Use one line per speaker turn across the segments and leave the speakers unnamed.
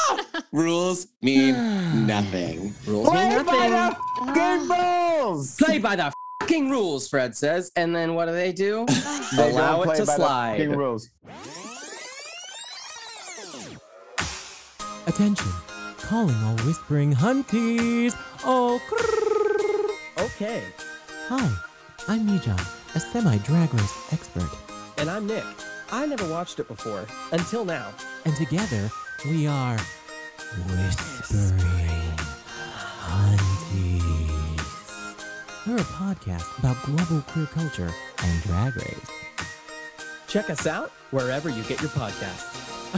Rules mean nothing.
Rules mean nothing.
Play by the fucking rules.
Play by the fucking rules, Fred says. And then what do?
They
Allow
don't
it
play
to
by the
slide.
fucking rules.
Attention, calling all whispering hunties. Oh, grrr.
Okay.
Hi, I'm Mijan, a semi-drag race expert.
And I'm Nick. I never watched it before, until now.
And together, we are Whispering Hunties. We're a podcast about global queer culture and drag race.
Check us out wherever you get your podcasts.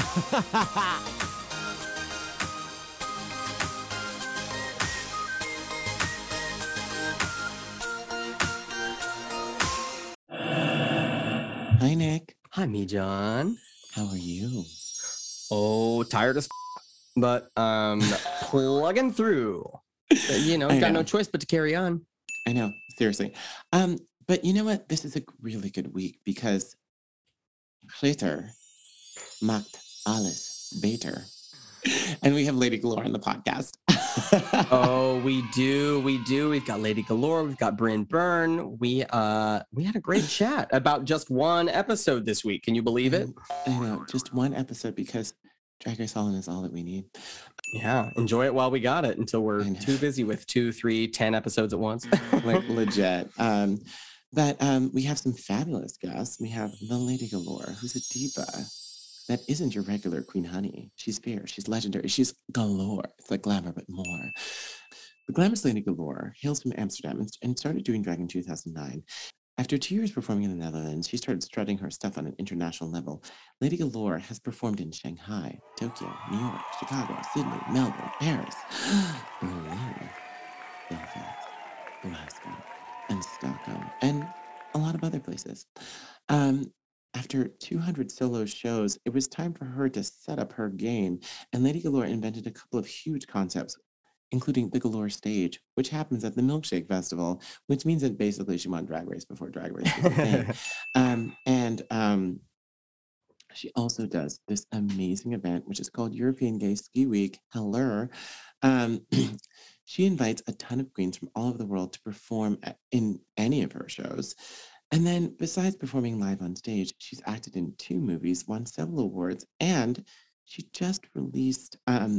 Hi, Nick.
Hi, me, John.
How are you?
Oh, tired as but plugging through. Got no choice but to carry on.
I know, seriously. But you know what? This is a really good week because Glitter mocked Alice Bader. And we have Lady Galore on the podcast.
Oh, we do. We've got Lady Galore. We've got Bryn Byrne. We had a great chat about just one episode this week. Can you believe it?
I know, just one episode because Drag Race Holland is all that we need.
Yeah, enjoy it while we got it until we're too busy with 2, 3, 10 episodes at once.
Like legit. But we have some fabulous guests. We have the Lady Galore, who's a diva. That isn't your regular Queen Honey. She's fierce. She's legendary. She's galore. It's like glamour, but more. The glamorous Lady Galore hails from Amsterdam and started doing drag in 2009. After 2 years performing in the Netherlands, she started strutting her stuff on an international level. Lady Galore has performed in Shanghai, Tokyo, New York, Chicago, Sydney, Melbourne, Paris, Berlin, Belfast, Glasgow, and Stockholm, and a lot of other places. After 200 solo shows, it was time for her to set up her game, and Lady Galore invented a couple of huge concepts, including the Galore stage, which happens at the Milkshake Festival, which means that basically she won Drag Race before Drag Race was a thing. She also does this amazing event, which is called European Gay Ski Week. Hello. She invites a ton of queens from all over the world to perform in any of her shows. And then besides performing live on stage, she's acted in 2 movies, won several awards, and she just released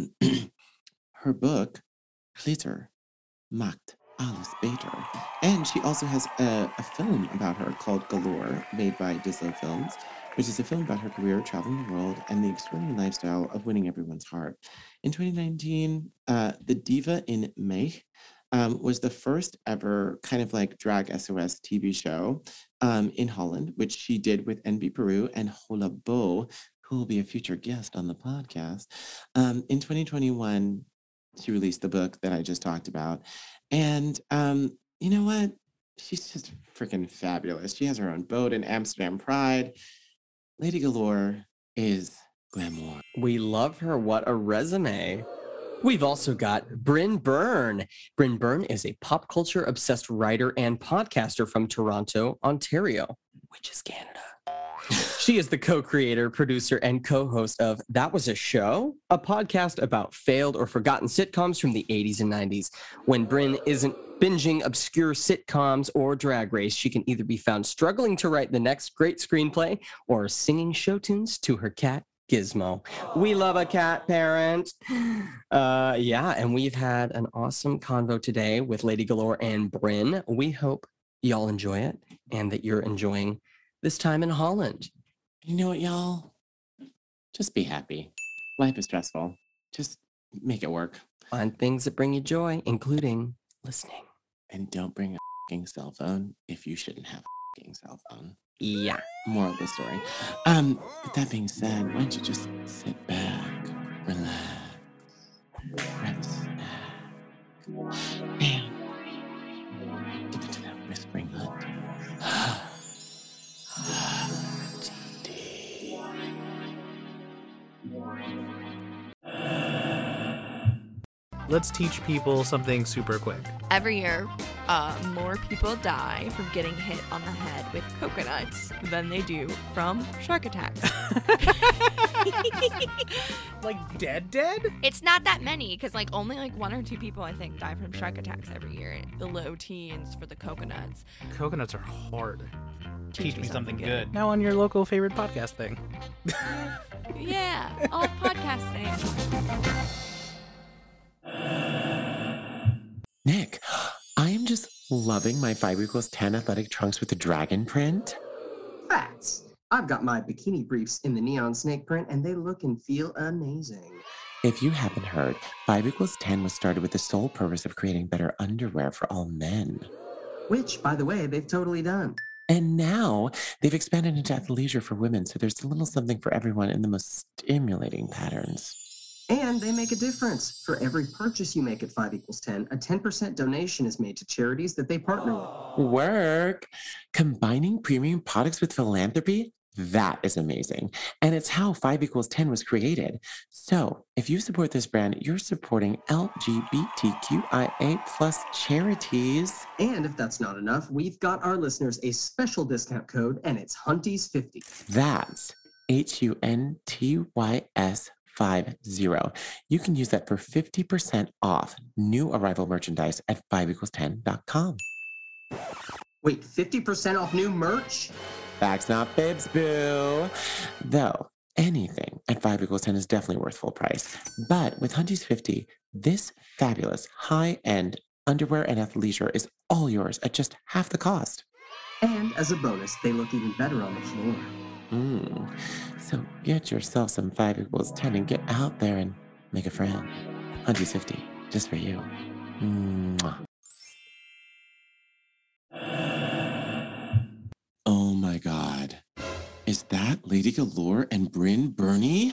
her book, Glitter mocked Alice Bader. And she also has a film about her called Galore, made by Dislo Films, which is a film about her career traveling the world and the extraordinary lifestyle of winning everyone's heart. In 2019, The Diva in May was the first ever kind of like drag SOS TV show in Holland, which she did with NB Peru and Hola Bo, who will be a future guest on the podcast. In 2021, she released the book that I just talked about. And you know what? She's just freaking fabulous. She has her own boat in Amsterdam Pride. Lady Galore is glamour.
We love her. What a resume. We've also got Bryn Byrne. Bryn Byrne is a pop culture obsessed writer and podcaster from Toronto, Ontario, which is Canada. She is the co-creator, producer, and co-host of That Was a Show, a podcast about failed or forgotten sitcoms from the 80s and 90s. When Bryn isn't binging obscure sitcoms or Drag Race, she can either be found struggling to write the next great screenplay or singing show tunes to her cat, Gizmo. We love a cat parent. And we've had an awesome convo today with Lady Galore and Bryn. We hope y'all enjoy it and that you're enjoying this time in Holland.
You know what, y'all? Just be happy. Life is stressful. Just make it work.
Find things that bring you joy, including listening.
And don't bring a f***ing cell phone if you shouldn't have a f***ing cell phone.
Yeah.
Moral of the story. With that being said, why don't you just sit back, relax, grab a snack, and get into that whispering hunt.
Let's teach people something super quick.
Every year, more people die from getting hit on the head with coconuts than they do from shark attacks.
Like dead?
It's not that many because like only like 1 or 2 people I think die from shark attacks every year. The low teens for the coconuts.
Coconuts are hard.
Teach me something good.
Now on your local favorite podcast thing.
Yeah, all podcast things.
Nick, I am just loving my 5 = 10 athletic trunks with the dragon print.
Facts. I've got my bikini briefs in the neon snake print, and they look and feel amazing.
If you haven't heard, 5 = 10 was started with the sole purpose of creating better underwear for all men.
Which, by the way, they've totally done.
And now they've expanded into athleisure for women, so there's a little something for everyone in the most stimulating patterns.
And they make a difference. For every purchase you make at 5 = 10, a 10% donation is made to charities that they partner with.
Work! Combining premium products with philanthropy? That is amazing. And it's how 5 = 10 was created. So if you support this brand, you're supporting LGBTQIA+ charities.
And if that's not enough, we've got our listeners a special discount code, and it's Hunties50.
That's HUNTYS50. You can use that for 50% off new arrival merchandise at 5 = 10.com.
Wait, 50% off new merch?
Facts, not fibs, boo. Though anything at 5 = 10 is definitely worth full price. But with Hunties50, this fabulous high-end underwear and athleisure is all yours at just half the cost.
And as a bonus, they look even better on the floor.
So get yourself some 5 = 10 and get out there and make a friend. Hunties50, just for you. Mwah. Oh my God. Is that Lady Galore and Bryn Burney?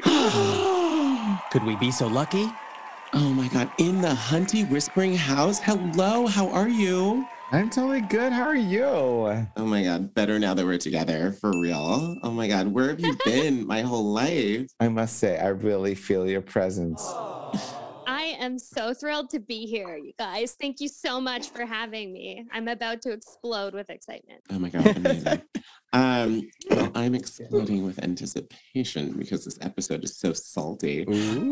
Could we be so lucky?
Oh my God. In the Hunty Whispering House? Hello, how are you?
I'm totally good. How are you?
Oh my God. Better now that we're together, for real. Oh my God. Where have you been my whole life?
I must say, I really feel your presence.
I am so thrilled to be here, you guys. Thank you so much for having me. I'm about to explode with excitement.
Oh my God. Amazing. Well, I'm exploding with anticipation because this episode is so salty.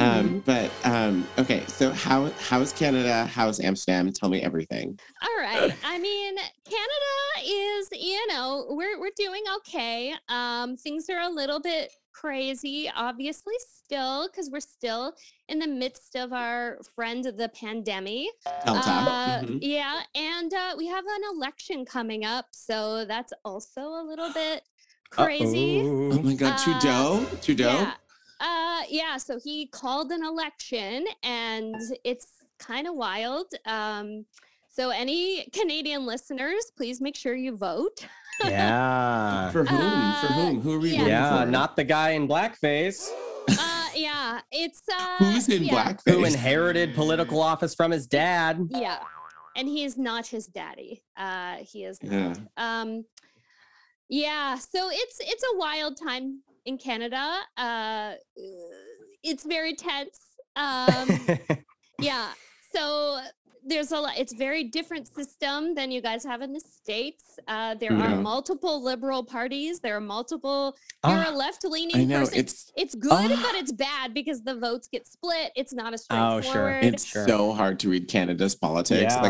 Okay. So how's Canada? How's Amsterdam? Tell me everything.
All right. I mean, Canada is, we're doing okay. Things are a little bit crazy, obviously, still, because we're still in the midst of our friend the pandemic. Yeah, and we have an election coming up, so that's also a little bit crazy.
Oh my God, Trudeau?
Yeah, so he called an election, and it's kind of wild. So any Canadian listeners, please make sure you vote.
Yeah.
For whom? For whom? Who are we voting
Yeah,
for?
not the guy in blackface
Yeah, it's
Who's in blackface?
who inherited political office from his dad.
Yeah, and he is not his daddy. He is
Yeah.
not. Yeah, so it's a wild time in Canada. It's very tense. Yeah, so there's a lot. It's very different system than you guys have in the States. There are multiple liberal parties. There are multiple. You're a left-leaning
I know,
person. It's good, but it's bad because the votes get split. It's not as
Oh,
straightforward.
sure.
It's so hard to read Canada's politics.
Yeah.
Like,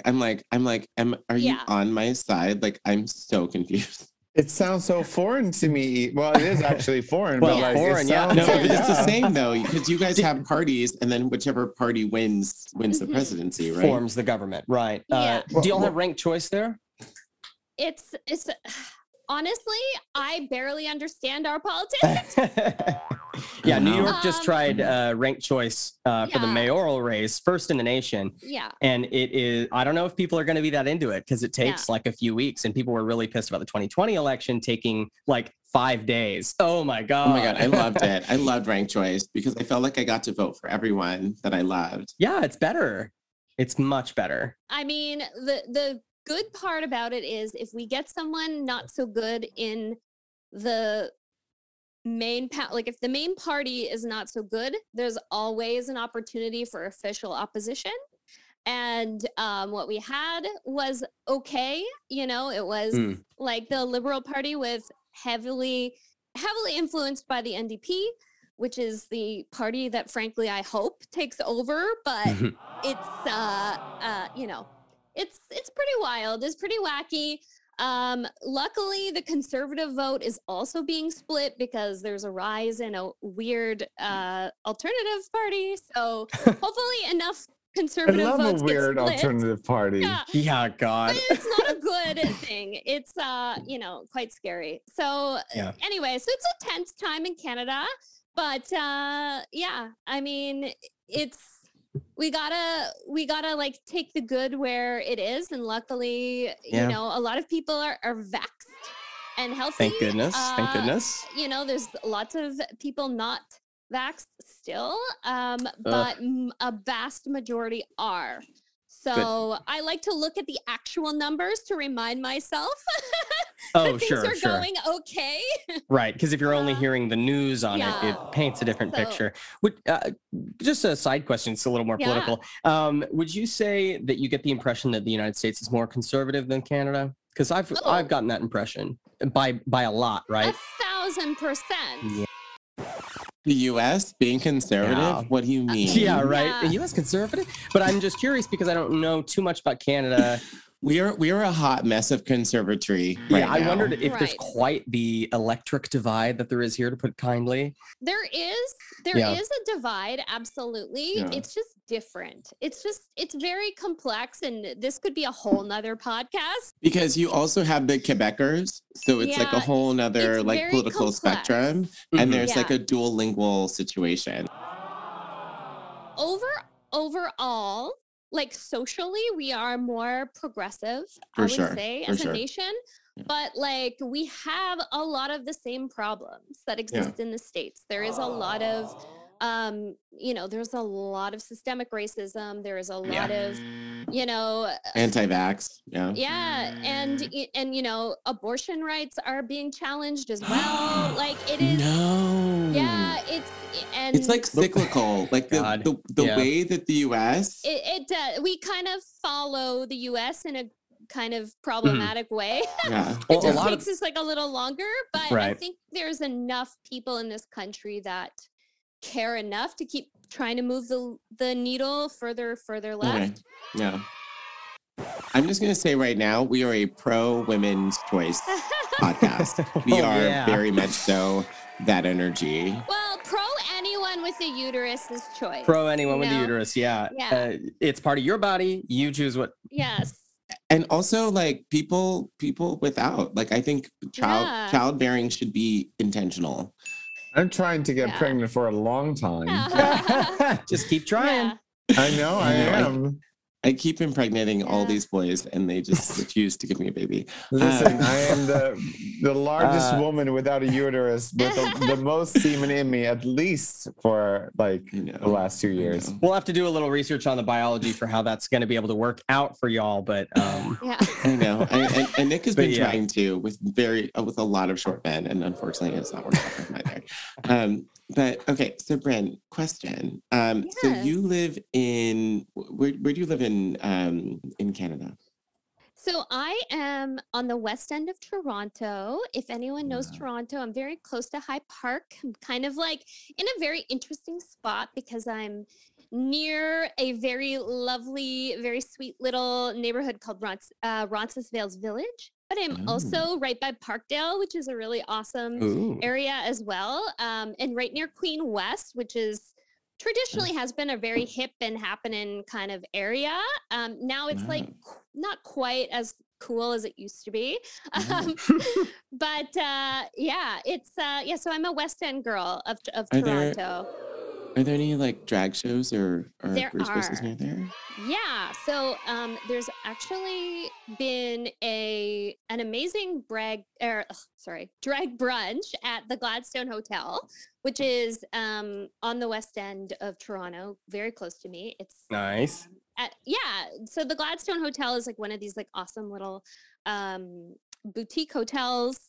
are you
Yeah.
on my side? Like, I'm so confused.
It sounds so foreign to me. Well, it is actually foreign.
Well,
but like,
foreign,
it
yeah.
sounds
No,
like-
but it's the
yeah.
same though, because you guys have parties, and then whichever party wins the presidency, right?
Forms the government, right?
Yeah.
Do y'all have ranked choice there?
It's honestly, I barely understand our politics.
Yeah, New York just
Um,
tried ranked choice for the
yeah.
mayoral race, first in the nation.
Yeah.
And it is, I don't know if people are going to be that into it because it takes like a few weeks, and people were really pissed about the 2020 election taking like 5 days. Oh my God.
Oh my God, I loved it. I loved ranked choice because I felt like I got to vote for everyone that I loved.
Yeah, it's better. It's much better.
I mean, the good part about it is if we get someone not so good in the main like if the main party is not so good, there's always an opportunity for official opposition. And what we had was okay. It was like the Liberal Party with heavily influenced by the NDP. which is the party that frankly I hope takes over, but it's you know, it's pretty wild. It's pretty wacky. Luckily the conservative vote is also being split because there's a rise in a weird alternative party. So hopefully enough
I
conservative
love
votes
a
get
weird
split.
alternative party.
Yeah.
Yeah, God.
But it's not a good thing. It's you know, quite scary. So
Yeah.
anyway, so it's a tense time in Canada, but yeah, I mean, it's we gotta like take the good where it is, and luckily,
Yeah.
you know, a lot of people are vaxxed and healthy.
Thank goodness. Thank goodness.
You know, there's lots of people not vaxxed still, but a vast majority are. So I like to look at the actual numbers to remind myself
Oh,
that things
sure,
are
sure.
going okay.
Right, because if you're only hearing the news on it, it
yeah.
paints a different
So-
picture. Just a side question, it's a little more
Yeah.
political. Would you say that you get the impression that the United States is more conservative than Canada? Because I've
Oh.
gotten that impression by a lot, right?
1,000%.
Yeah.
The U.S. being conservative?
Yeah.
What do you mean?
Yeah, right.
Yeah.
The U.S. conservative, but I'm just curious because I don't know too much about Canada.
We are a hot mess of conservatory right
Yeah, I
now.
wondered if there's
Right.
quite the electric divide that there is here, to put it kindly.
There is
Yeah.
a divide, absolutely.
Yeah.
It's just different. It's very complex, and this could be a whole nother podcast.
Because you also have the Quebecers, so it's like a
Yeah,
whole nother
it's
like
very
political
complex.
spectrum,
Mhm.
and there's like
Yeah.
a dual lingual situation.
Overall, like socially, we are more progressive,
For
I would
sure,
say,
for
as
sure.
a nation.
Yeah.
But like we have a lot of the same problems that exist in the States. There is a lot of you know, there's a lot of systemic racism. There is a lot of, you know,
Anti-vax, yeah.
yeah, and you know, abortion rights are being challenged as well. Like it is,
No.
yeah, and
It's like cyclical. Like
God,
the
yeah.
way that the U.S.
it we kind of follow the U.S. in a kind of problematic way.
yeah.
Well,
It
a
just
lot of
takes us like a little longer, but I
Right.
think there's enough people in this country that care enough to keep trying to move the needle further
Okay.
left.
Yeah. I'm just gonna say right now, we are a pro women's choice podcast. We
Oh,
are
yeah.
very much so that energy.
Well, pro anyone with a uterus is choice.
pro anyone with the
No.
uterus. Yeah.
Yeah.
It's part of your body. You choose what.
Yes.
And also like people without. Like I think
Yeah.
childbearing should be intentional.
I'm trying to get
Yeah.
pregnant for a long time.
Just keep trying.
Yeah.
I know I
I know,
am.
I keep impregnating all
Yeah.
these boys and they just refuse to give me a baby.
Listen, I am the largest
Uh,
woman without a uterus, with the most semen in me, at least for like
I know.
the last 2
I
years.
know.
We'll have to do a little research on the biology for how that's going to be able to work out for y'all. But
Yeah.
I know. And Nick has
But
been
yeah.
trying to with a lot of short men, and unfortunately it's not working out for him either. But okay, so Bryn, question. So you
Yes.
live in where do you live in Canada?
So I am on the west end of Toronto. If anyone knows
Wow.
Toronto, I'm very close to High Park. I'm kind of like in a very interesting spot because I'm near a very lovely, very sweet little neighborhood called Roncesvalles Village. But I'm
Oh.
also right by Parkdale, which is a really awesome
ooh,
area as well, and right near Queen West, which is traditionally has been a very hip and happening kind of area. Now it's like not quite as cool as it used to be, but yeah, it's yeah. So I'm a West End girl of
Are there-
Toronto.
Are there any like drag shows or
There
races
are.
near there?
Yeah, so there's actually been an amazing drag brunch at the Gladstone Hotel, which is on the west end of Toronto, very close to me. It's
nice.
so the Gladstone Hotel is like one of these like awesome little boutique hotels.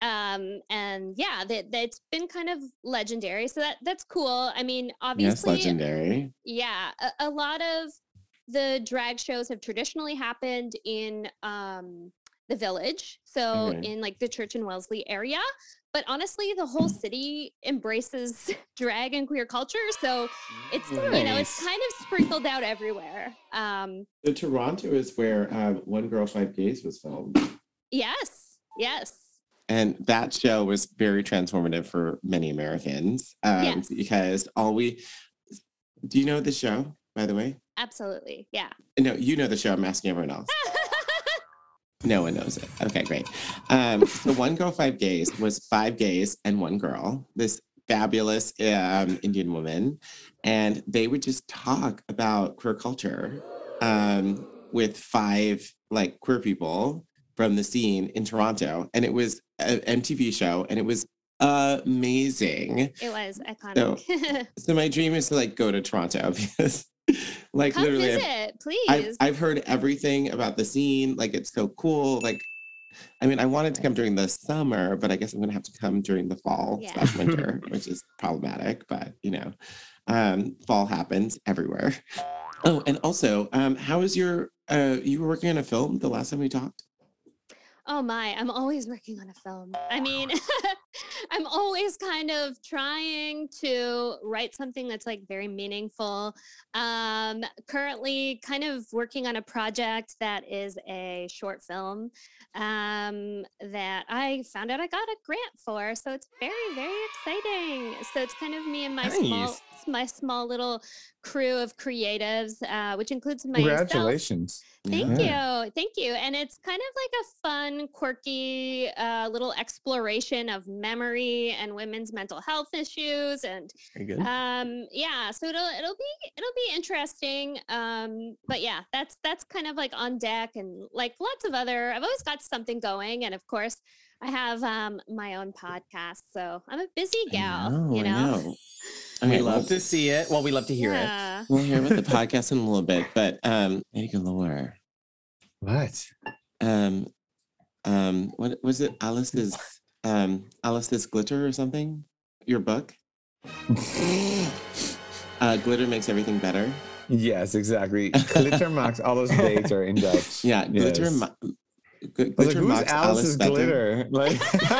And yeah, that's been kind of legendary. So that's cool. I mean,
Yes,
obviously,
legendary.
yeah, a lot of the drag shows have traditionally happened in the Village, so
Okay.
in like the Church and Wellesley area. but honestly, the whole city embraces drag and queer culture. So it's, you know, it's kind of sprinkled out everywhere.
So Toronto is where One Girl, Five Gays was filmed.
Yes.
And that show was very transformative for many Americans.
Yes.
Because do you know the show, by the way?
Absolutely. Yeah.
No, you know the show. I'm asking everyone else. No one knows it. Okay, great. So One Girl, Five Gays was 5 gays and 1 girl, this fabulous Indian woman. And they would just talk about queer culture with 5 like queer people from the scene in Toronto. And it was an MTV show and it was amazing.
It was iconic.
So my dream is to like go to Toronto because like
Come
literally
visit, please.
I've heard everything about the scene. Like it's so cool. Like, I mean, I wanted to come during the summer, but I guess I'm gonna have to come during the fall / winter, which is problematic. But you know, fall happens everywhere. Oh, and also, how is your? You were working on a film the last time we talked.
Oh my, I'm always working on a film. I mean, I'm always kind of trying to write something that's like very meaningful. Currently kind of working on a project that is a short film that I found out I got a grant for. So it's very, very exciting. So it's kind of me and my small little crew of creatives, which includes myself.
Congratulations.
Thank you. And it's kind of like a fun, quirky little exploration of memory and women's mental health issues. And
Very good.
so it'll be interesting. But yeah, that's kind of like on deck, and like lots of other, I've always got something going. And of course I have my own podcast, so I'm a busy gal, you know?
Okay,
We love to see it. Well, we love to hear it.
We'll hear about the podcast in a little bit, but Lady Galore.
What?
What was it? Alice's Glitter or something? Your book? Glitter makes everything better.
Yes, exactly. Glitter Max, all those dates are in Dutch.
Yeah, Glitter.
Yes.
Glitter
Who's
mocks
Alice's
Alice
glitter? Like,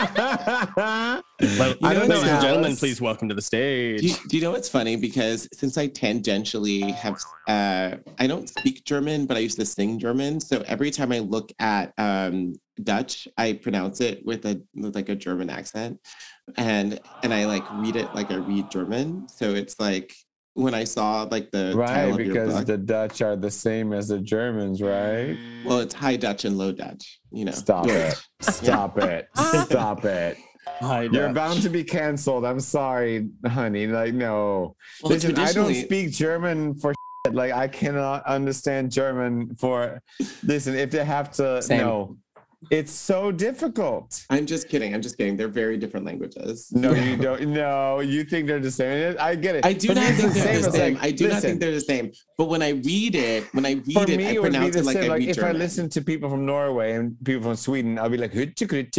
Well,
I don't know,
ladies and gentlemen,
Alice.
please welcome to the stage.
Do you know what's funny? Because since I tangentially have, I don't speak German, but I used to sing German. So every time I look at Dutch, I pronounce it with a German accent, and I like read it like I read German. So it's like when I saw like the
right,
title of your
because
book,
the Dutch are the same as the Germans, right?
well, it's High Dutch and Low Dutch. You know,
Stop it. Stop it. Stop it. You're bound to be canceled. I'm sorry, honey. Like, no.
Well,
Listen, I don't
traditionally-
speak German for shit. Like, I cannot understand German for. Listen, if they have to,
Same.
no. It's so difficult.
I'm just kidding. They're very different languages.
No, you don't. No, you think they're the same. I get it.
I do
For
not
me, it's
think they're the
as,
same.
like,
I do not
listen,
think they're the same. But when I read it,
For me,
I
it would be
pronounce
the
it like
same.
I
Like
read
if
German.
I listen to people from Norway and people from Sweden, I'll be like, you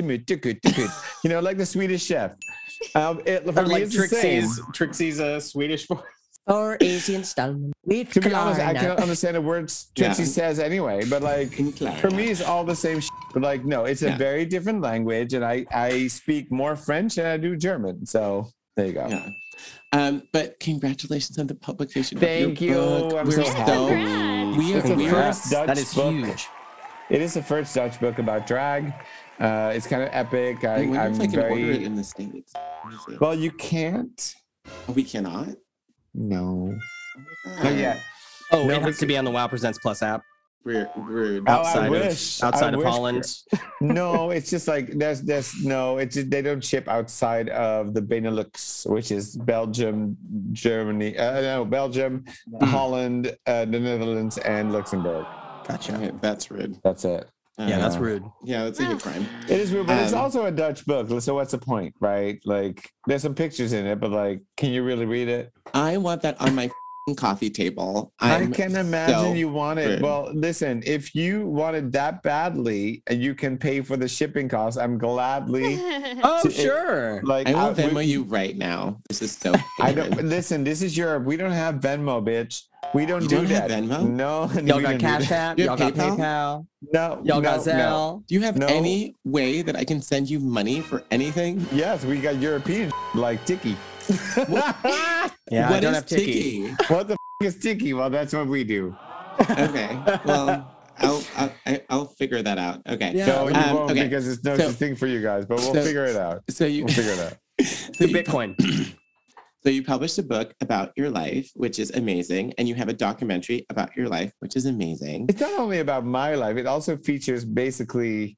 know, like the Swedish chef. For
Or
me,
like
it's the same.
Trixie's Swedish voice.
Or Asian style.
To be honest, I cannot understand the words Trixie says anyway, but like for me, it's all the same. But like, no, it's a very different language, and I speak more French than I do German. So there you go.
Yeah. But congratulations on the publication.
Thank
of your
you.
book.
I'm
We're
so happy.
Congrats.
It's the first Dutch
That is
book.
huge.
It is the first Dutch book about drag. It's kind of epic.
I wonder
I'm
if I can
very
order it in the States. Let me see.
well. You can't.
Oh, we cannot?
No.
Oh,
Not yet.
Oh,
No,
it has to be on the WoW Presents Plus app
Rude.
Oh, I
outside
wish.
of
I wish.
Holland.
No, it's just like there's no. It's just, they don't ship outside of the Benelux, which is Belgium, Germany. Belgium, Holland, the Netherlands, and Luxembourg.
Gotcha.
Okay, that's rude.
That's it.
Yeah, that's rude.
Yeah, that's a good crime.
It is weird, but it's
Um,
also a Dutch book. So what's the point, right? Like, there's some pictures in it, but like, can you really read it?
I want that on my coffee table.
I can imagine
so
you want it.
rude.
Well, listen, if you want it that badly and you can pay for the shipping costs, I'm gladly
Oh,
to-
sure.
like.
I will
we-
Venmo you right now. This is so.
I don't listen. This is Europe. We don't have Venmo, bitch. We don't
You
do
don't have
that.
Venmo?
No,
Y'all
we
got
don't do
Cash
that.
App.
You
Y'all
have
got
PayPal?
PayPal.
No,
Y'all got
no, no.
Zelle.
Do you have
No.
any way that I can send you money for anything?
Yes, we got European like Tiki.
Yeah, I
What
don't
is
have Tiki.
What the is Tiki? Well, that's what we do.
Okay. Well, I'll figure that out. Okay.
Yeah.
No, you won't
okay.
because it's no
So-
such thing for you guys, but we'll
so-
figure it out.
So you
We'll figure it out.
so
The
you-
Bitcoin.
So you published a book about your life, which is amazing, and you have a documentary about your life, which is amazing.
It's not only about my life; it also features basically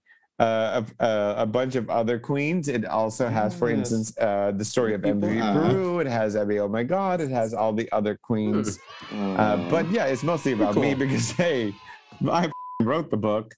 a bunch of other queens. It also has, for
Yes.
instance, the story of
People
Emily
up.
Peru. It has Abby Oh My God. It has all the other queens. But yeah, it's mostly about me
Cool.
because hey, I wrote the book.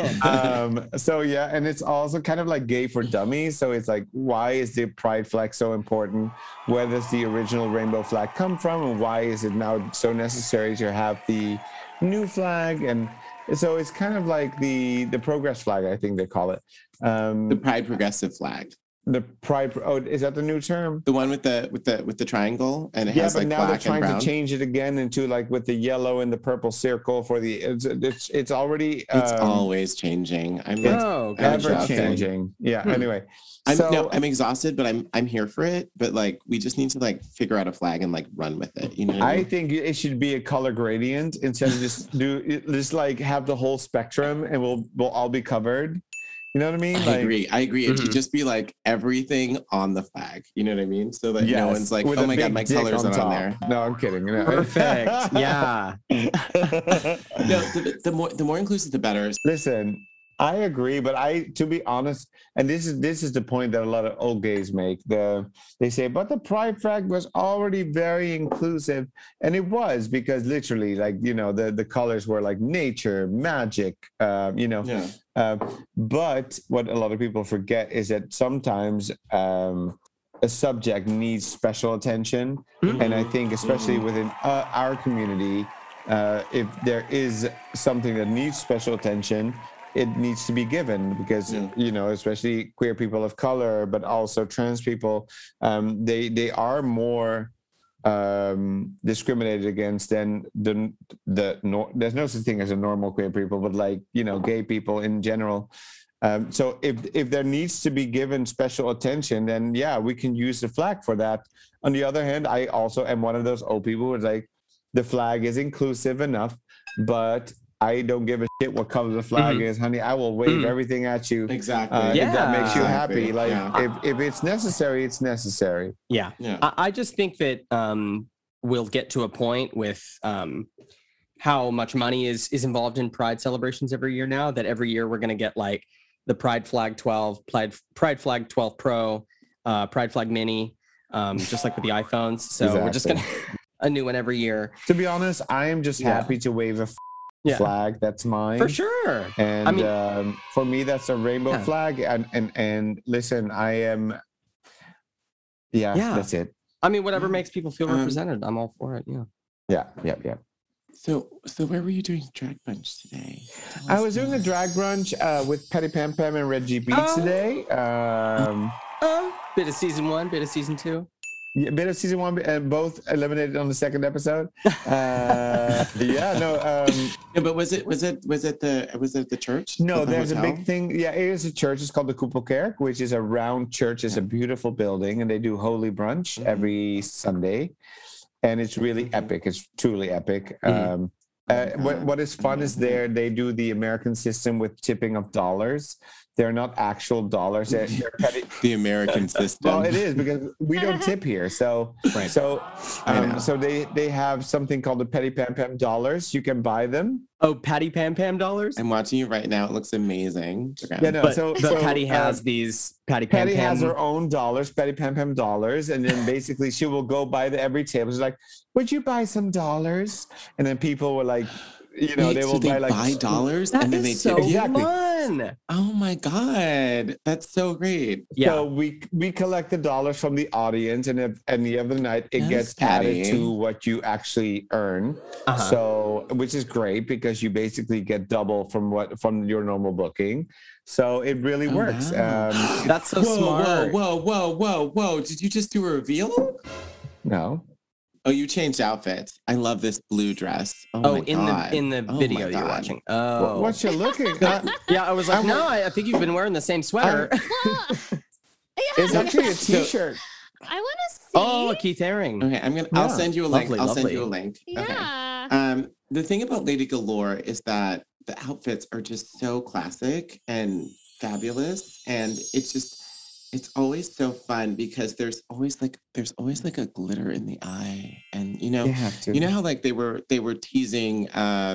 So yeah, and it's also kind of like gay for dummies. So it's like, why is the pride flag so important? Where does the original rainbow flag come from, and why is it now so necessary to have the new flag? And so it's kind of like the progress flag, I think they call it.
The Pride Progressive flag,
The pride. Oh, is that the new term?
the one with the triangle, and it
Yeah,
has
but
like
now they're
black and
trying
brown.
to change it again into like with the yellow and the purple circle for the. It's already.
It's always changing. I'm like,
Oh,
I'm
ever
exhausted.
changing. Yeah. Anyway,
I'm exhausted, but I'm here for it. But like, we just need to like figure out a flag and like run with it. You know what I
I
mean?
think it should be a color gradient instead of just like have the whole spectrum and we'll all be covered. You know what I mean?
I agree. It
Mhm.
should just be like everything on the flag. You know what I mean? So that no
Yes,
one's like,
with
oh
a
my god,
big
my
dick
colors
on
are on
top.
there.
No, I'm kidding. No.
Perfect. Yeah.
No, the more inclusive, the better.
Listen, I agree, but to be honest, and this is the point that a lot of old gays make. They say, but the pride flag was already very inclusive, and it was because literally, like the colors were like nature, magic,
Yeah.
But what a lot of people forget is that sometimes a subject needs special attention, and I think especially within our community, if there is something that needs special attention, it needs to be given because especially queer people of color, but also trans people, they are more discriminated against than there's no such thing as a normal queer people, but like gay people in general. So if there needs to be given special attention, then yeah, we can use the flag for that. On the other hand, I also am one of those old people who's like, the flag is inclusive enough, but I don't give a shit what color the flag is, honey. I will wave everything at you.
Exactly.
If that makes you
Exactly.
happy. Like
Yeah.
if it's necessary, it's necessary.
Yeah.
Yeah.
I just think that we'll get to a point with how much money is involved in Pride celebrations every year now, that every year we're going to get like the Pride Flag 12, Pride Flag 12 Pro, Pride Flag Mini, just like with the iPhones. So we're just going to a new one every year.
To be honest, I am just happy to wave a flag. That's mine.
For sure.
And
I mean,
for me, that's a rainbow flag. And listen, I am. Yeah, that's it.
I mean, whatever makes people feel represented, I'm all for it. Yeah.
Yeah.
So where were you doing drag brunch today?
I was doing a drag brunch with Patty Pam Pam and Reggie B today.
Bit of season 1, bit of season 2.
Yeah, bit of season 1, and both eliminated on the second episode. Yeah,
but was it the church?
No,
At the
there's a
hotel?
big thing. Yeah, it is a church. It's called the Koepelkerk, which is a round church. It's a beautiful building, and they do holy brunch every Sunday, and it's really epic. It's truly epic. What is fun is they do the American system with tipping of dollars. They're not actual dollars. They're petty.
The American system.
Well, it is because we don't tip here. So they have something called the Petty Pam Pam dollars. You can buy them.
Oh, Patty Pam Pam dollars?
I'm watching you right now. It looks amazing.
Yeah, no.
But Patty has these Patty Pam
Patty
Pam.
has her own dollars, Patty Pam Pam dollars, and then basically she will go by every table. She's like, "Would you buy some dollars?" And then people were like,
Wait,
they will
so
buy like
buy dollars
That
and then they
is so
tip you?
fun.
Oh my god, that's so great.
Yeah.
So we collect the dollars from the audience, and at the end of the night, it
Yes,
gets
Patty.
added to what you actually earn. So, which is great because you basically get double from your normal booking. So it really works.
wow.
That's so smart.
Whoa! Did you just do a reveal?
No.
Oh, you changed outfits. I love this blue dress. Oh,
Oh,
my God.
in the
Oh,
video
my
you're
God.
watching. Oh,
What you looking at?
yeah. I was like, no, I think you've been wearing the same sweater.
Well,
It's
yeah,
actually a t-shirt.
I want to see.
Oh, a Keith Haring.
Okay, I'll
Yeah.
send you a link.
Lovely,
I'll send
lovely.
you a link. Okay.
Yeah.
The thing about Lady Galore is that the outfits are just so classic and fabulous, and it's always so fun because there's always like a glitter in the eye, and
You have to.
you know how like they were teasing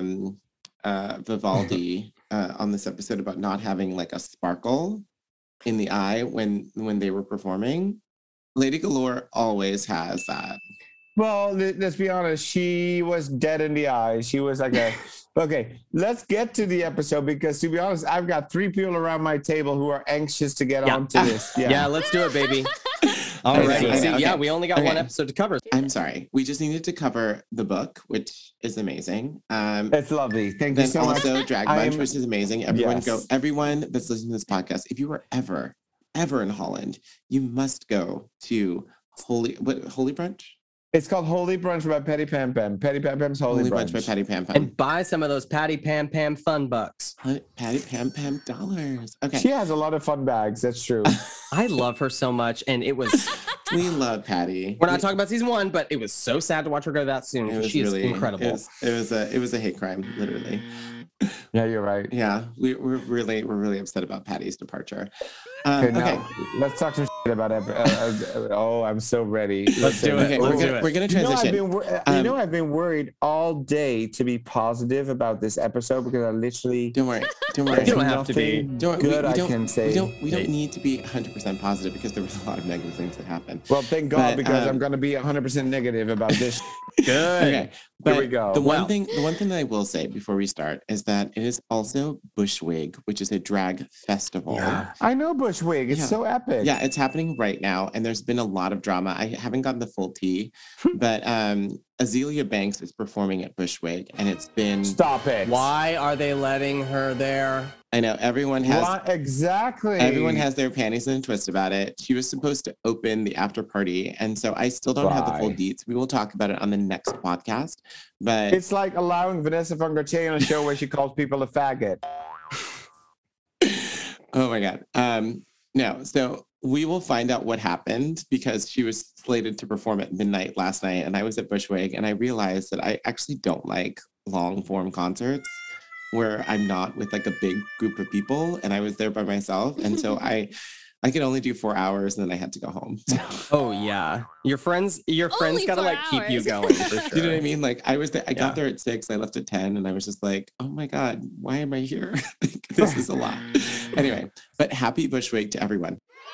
Vivaldi on this episode about not having like a sparkle in the eye when they were performing. Lady Galore always has that.
Well, let's be honest. She was dead in the eye. She was like a. Okay, let's get to the episode because, to be honest, I've got 3 people around my table who are anxious to get
Yeah.
onto this.
Yeah, let's do it, baby. All
I know,
right.
I know,
See,
okay.
yeah, we only got one
Okay.
episode to cover.
I'm sorry. We just needed to cover the book, which is amazing.
It's lovely. Thank you
Then
so much.
also Drag Bunch,
I'm-
which is amazing. Everyone that's listening to this podcast, if you were ever in Holland, you must go to Holy Brunch?
It's called Holy Brunch by Patty Pam Pam. Patty Pam Pam's Holy Brunch.
by Patty Pam Pam.
And buy some of those Patty Pam Pam fun bucks.
Patty Pam Pam dollars. Okay.
She has a lot of fun bags. That's true.
I love her so much, and it was.
We love Patty.
We're not talking about season 1, but it was so sad to watch her go that soon.
It was
She is
really
incredible.
It was a hate crime, literally.
Yeah, you're right.
Yeah, we're really upset about Patty's departure.
Okay, now let's talk some shit about it. Oh, I'm so ready.
Let's do it.
Okay,
Let's
we're
do
gonna,
it.
we're gonna
You know,
transition.
I've been worried all day to be positive about this episode because I literally
Don't worry. Don't worry.
You don't have to be.
nothing
Don't-
good
we
I
don't-
can say.
We don't need to be 100% positive because there was a lot of negative things that happened.
Well, thank God
But,
because I'm going to be 100% negative about this.
Good.
Okay, but
we go.
The one
Well-
thing that I will say before we start is that it is also Bushwig, which is a drag festival.
I know Bushwig. It's
Yeah.
so epic.
Yeah, it's happening right now, and there's been a lot of drama. I haven't gotten the full tea, but Azealia Banks is performing at Bushwig, and it's been.
Stop it.
Why are they letting her there?
I know everyone has.
Why? Exactly.
Everyone has their panties in a twist about it. She was supposed to open the after party, and so I still don't have the full
Why?
deets. We will talk about it on the next podcast. But
It's like allowing Vanessa Van Gautier on a show where she calls people a faggot.
oh my god, no. So we will find out what happened because she was slated to perform at midnight last night, and I was at Bushwig, and I realized that I actually don't like long form concerts where I'm not with like a big group of people, and I was there by myself, and so I could only do 4 hours, and then I had to go home.
Oh yeah, your friends
Only
gotta
4
like keep you
hours.
going for sure.
You know what I mean? Like I was there, I
Yeah.
got there at 6, I left at 10, and I was just like, oh my God, why am I here? Like, this is a lot. Anyway, but happy Bushwig to everyone.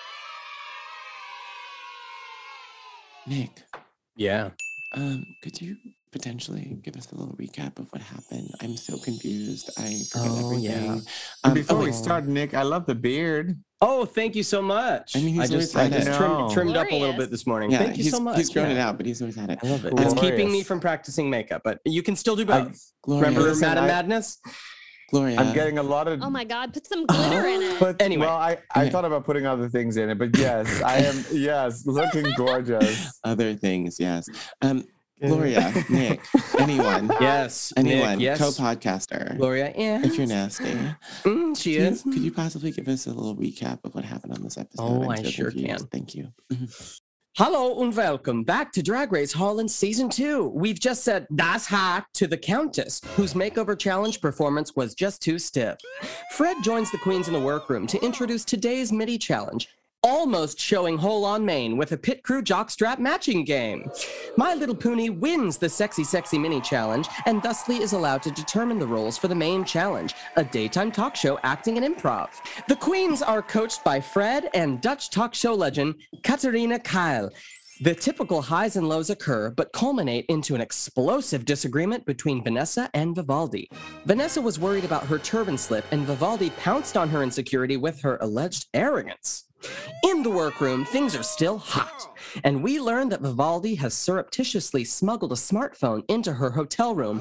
Nick,
Yeah.
could you potentially give us a little recap of what happened? I'm so confused. I forget
Oh,
everything.
yeah.
And before we
wait.
start, Nick, I love the beard.
Oh, thank you so much.
I mean, he's always
I
had
just
it.
trimmed up a little
Glorious.
bit this morning.
Yeah,
Thank you
he's,
so much.
he's grown it
Yeah.
out, but he's always had it.
I love it.
Um,
It's keeping me
Glorious.
from practicing makeup, but you can still do
I-
both.
Gloria,
Remember
Listen,
Madam
I-
Madness?
Gloria.
I'm getting a lot of.
Oh my God, put some glitter in it.
But
Anyway.
well, I
Okay.
thought about putting other things in it, but yes, I am. Yes, looking gorgeous.
other things, yes. Gloria, Nick, anyone,
Yes.
anyone,
Nick, yes.
co-podcaster.
Gloria, yeah.
If you're nasty,
She is.
could you possibly give us a little recap of what happened on this episode?
Oh,
I'm
I
so
sure
confused.
can.
Thank you.
Hello and welcome back to Drag Race Holland Season 2. We've just said das hot to the Countess, whose makeover challenge performance was just too stiff. Fred joins the queens in the workroom to introduce today's midi challenge, almost showing hole on main with a pit crew jockstrap matching game. My Little Pony wins the Sexy Mini Challenge and thusly is allowed to determine the roles for the main challenge, a daytime talk show acting and improv. The queens are coached by Fred and Dutch talk show legend Katarina Kyle. The typical highs and lows occur, but culminate into an explosive disagreement between Vanessa and Vivaldi. Vanessa was worried about her turban slip, and Vivaldi pounced on her insecurity with her alleged arrogance. In the workroom, things are still hot, and we learn that Vivaldi has surreptitiously smuggled a smartphone into her hotel room.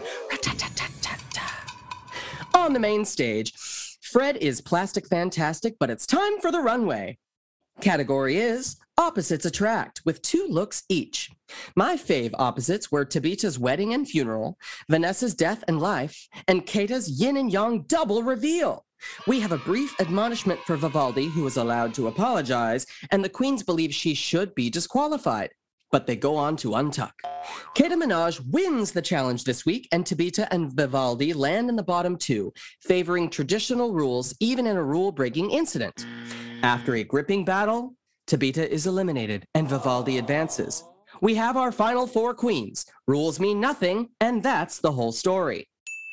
On the main stage, Fred is plastic fantastic, but it's time for the runway. Category is Opposites Attract, with 2 looks each. My fave opposites were Tabitha's wedding and funeral, Vanessa's death and life, and Keita's yin and yang double reveal. We have a brief admonishment for Vivaldi, who is allowed to apologize, and the queens believe she should be disqualified. But they go on to untuck. Keita Minaj wins the challenge this week, and Tabitha and Vivaldi land in the bottom two, favoring traditional rules even in a rule-breaking incident. After a gripping battle, Tabitha is eliminated, and Vivaldi advances. We have our final four queens. Rules mean nothing, and that's the whole story.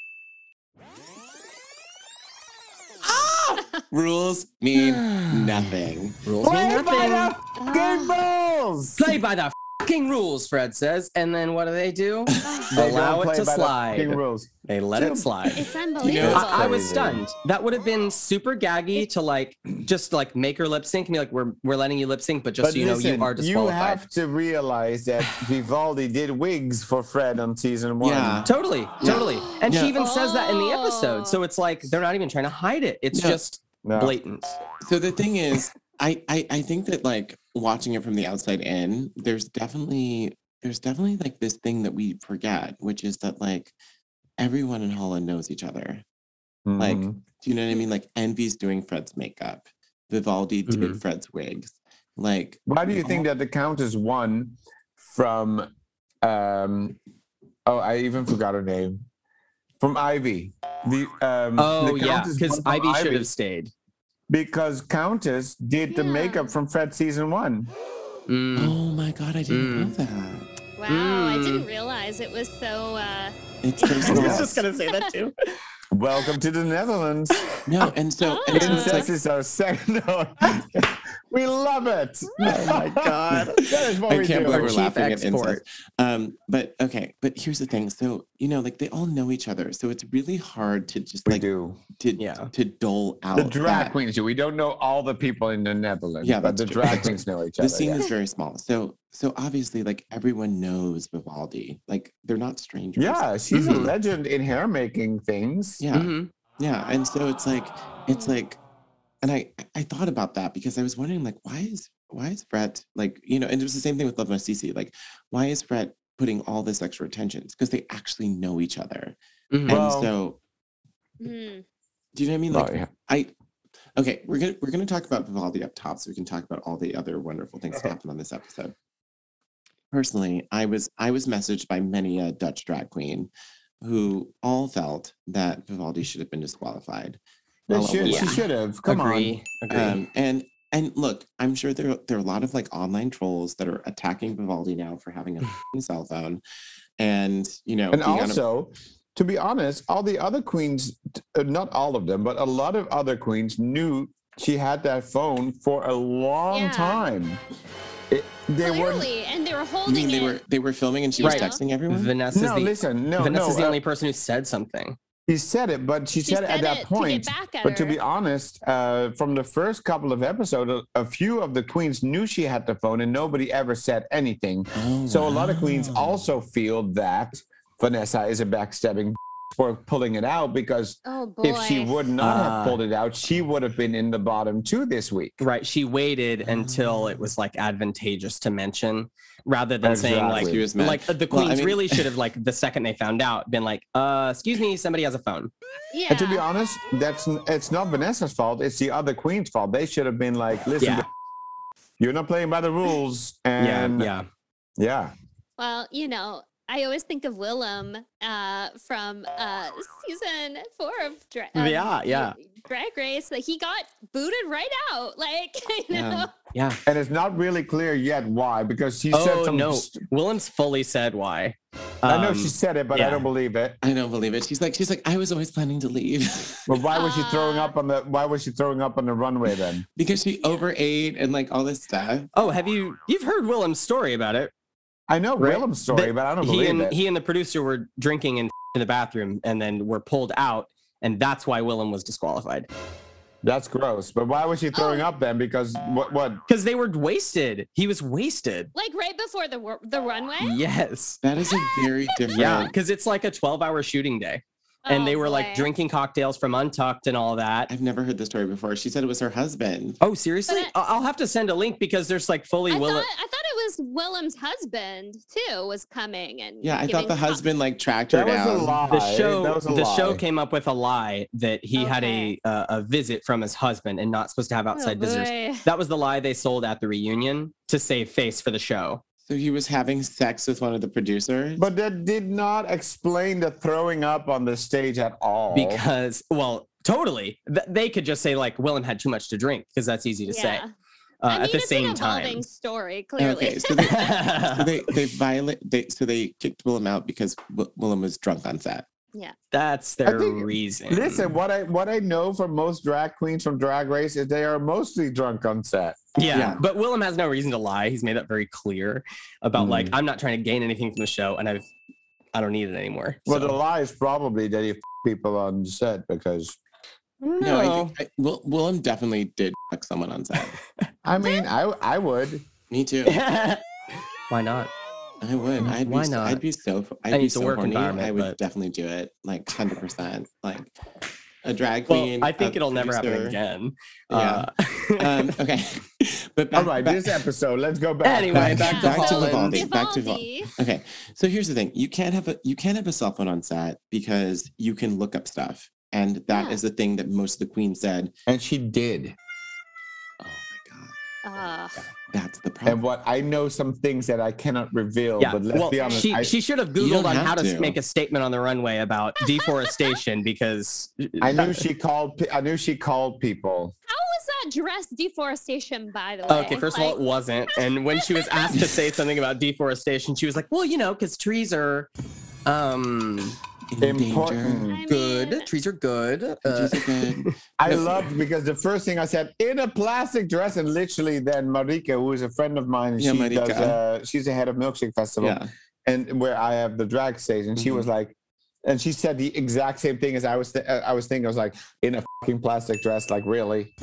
Rules mean nothing.
Rules mean nothing.
Good balls.
Play by the fucking rules, Fred says. And then what do?
They
Allow
don't
it
play
to
by the
slide.
fucking rules.
They let it slide.
It's unbelievable.
I was
Crazy.
stunned. That would have been super gaggy to like just like make her lip sync and be like, we're letting you lip sync, but just
But
so you know,
listen,
you are disqualified.
You have to realize that Vivaldi did wigs for Fred on season 1.
Yeah.
Totally. And
Yeah.
she even says that in the episode. So it's like they're not even trying to hide it. It's
Yeah.
just
No.
blatant.
So the thing is, I think that like watching it from the outside in, there's definitely like this thing that we forget, which is that like everyone in Holland knows each other. Like,
Mhm.
do you know what I mean? Like Envy's doing Fred's makeup. Vivaldi did
Mhm.
Fred's wigs. Like,
Why do you think that the Countess won from I even forgot her name. From Ivy. The Countess
because
won from
Ivy should have stayed.
because Countess did the
Yeah.
makeup from Fred season 1.
oh my God, I didn't know that.
Wow, I didn't realize it was so.
It's personal.
gonna say that too.
Welcome to the Netherlands.
No, and so it's like,
Incest is our second. No. We love it.
Oh my God.
That is what
I
we
can't
do.
believe we're
Chief
laughing at
export.
incest. But okay, but here's the thing. So, you know, like they all know each other. So it's really hard to just
We
like
do.
to dole out
The drag
that.
queens do. We don't know all the people in the Netherlands,
Yeah,
but
that's
the
true.
drag queens know each
The
other.
scene
yeah.
is very small. So obviously like everyone knows Vivaldi. Like they're not strangers.
Yeah, she's a
Mhm.
legend in hair making things.
Yeah.
Mhm.
Yeah. And so it's like, and I thought about that because I was wondering like, why is Brett like, you know, and it was the same thing with Love Masisi. Like, why is Brett putting all this extra attention? It's because they actually know each other.
Mhm.
Well-
And so,
Hmm.
do you know what I mean?
Oh,
Like,
yeah.
Okay, we're gonna talk about Vivaldi up top, so we can talk about all the other wonderful things that happened on this episode. Personally, I was messaged by many a Dutch drag queen who all felt that Vivaldi should have been disqualified.
She should have. Come
Agree.
And look, I'm sure there are a lot of like online trolls that are attacking Vivaldi now for having a f***ing cell phone, and you know,
on. And
being on a-
also, to be honest, all the other queens, not all of them, but a lot of other queens knew she had that phone for a long
Yeah.
time. They weren't.
Clearly, and they were
you
holding
mean
it.
they were filming and she was
Right.
texting everyone?
Vanessa's
No, listen, no.
Vanessa's the only person who said something.
She said it, but she said it at that
to
point.
get back at
But to
her.
be honest, from the first couple of episodes, a few of the queens knew she had the phone, and nobody ever said anything.
Oh,
So a lot of queens
wow.
also feel that Vanessa is a backstabbing for pulling it out, because
Oh boy.
if she would not have
Ah.
pulled it out, she would have been in the bottom 2 this week.
Right. She waited until it was like advantageous to mention rather than saying like,
She was mad.
like the
Well, I
queens
mean-
really should have like the second they found out been like, excuse me, somebody has a phone.
Yeah.
And to be honest, it's not Vanessa's fault. It's the other queen's fault. They should have been like, listen,
Yeah.
you're not playing by the rules. And
Yeah.
Well, you know, I always think of Willem from season 4 of Drag Race. That he got booted right out. Like, you know.
Yeah.
Yeah.
and it's not really clear yet why, because she said
Oh
some.
no. Willem's fully said why.
I know she said it, but I
yeah.
don't believe it.
I don't believe it. She's like, I was always planning to leave
But why was she throwing up on the? Why was she throwing up on the runway then?
because she overate and like all this stuff.
Oh, you've heard Willem's story about it.
I know
Right.
Willem's story,
That
but I don't
he
believe
and
it.
he and the producer were drinking in the bathroom and then were pulled out, and that's why Willem was disqualified.
That's gross. But why was she throwing up then? Because what?
Because they were wasted. He was wasted.
Like right before the runway.
Yes.
That is a very different.
Yeah, because it's like a 12-hour shooting day. And
Oh,
they were
boy.
like drinking cocktails from Untucked and all that.
I've never heard this story before. She said it was her husband.
Oh, seriously?
But
I'll have to send a link because there's like fully
I
Willem.
thought it was Willem's husband too, was coming and
Yeah, I thought
giving
the
props.
husband like tracked her
That was a
down.
lie.
The show came up with a lie that he had
Okay.
a visit from his husband and not supposed to have outside visitors.
boy.
That was the lie they sold at the reunion to save face for the show.
So he was having sex with one of the producers.
But that did not explain the throwing up on the stage at all.
Because, well, totally. They could just say like Willem had too much to drink because that's easy to say.
Yeah. I mean,
At the
it's
same
an evolving
time.
story, clearly.
Okay, so they kicked Willem out because Willem was drunk on set.
That's
I
their
think-
reason.
Listen, what I know from most drag queens from Drag Race is they are mostly drunk on set.
Yeah, but Willem has no reason to lie. He's made that very clear about like
Mm.
I'm not trying to gain anything from the show, and I don't need it anymore.
Well,
So-
the lie is probably that you people on set because
No, I think Willem definitely did fuck someone on set.
I mean I would.
Me too.
Why not?
I would.
Why not?
I'd be so. I'd
And
be
it's a
so
work
horny.
environment,
I would
but-
definitely do it. Like 100%. Like a drag
Well,
queen.
I think
a
it'll never happen
producer.
again.
Yeah. Okay. But
All right, this episode. Let's go back.
Anyway, back to
Vivaldi. Back to
Vivaldi.
Okay. So here's the thing. You can't have a cell phone on set because you can look up stuff. And that is
Yeah.
the thing that most of the queens said.
And she did.
Oh my God. That's the problem.
And what I know some things that I cannot reveal,
Yeah,
but let's
well,
be honest.
she should have
You
Googled
don't
on
have
how to
to.
make a statement on the runway about deforestation because
I knew she called people.
How was that dress deforestation, by the way?
Okay, first of all, it wasn't. And when she was asked to say something about deforestation, she was like, well, because trees are
In danger.
Important.
I
good.
mean,
Trees are good.
Trees are good.
I loved because the first thing I said in a plastic dress, and literally then Marika, who is a friend of mine,
Yeah,
she
Marika.
does. She's the head of Milkshake Festival,
Yeah.
and where I have the drag stage, and she was like, and she said the exact same thing as I was thinking. I was like, in a fucking plastic dress, like really.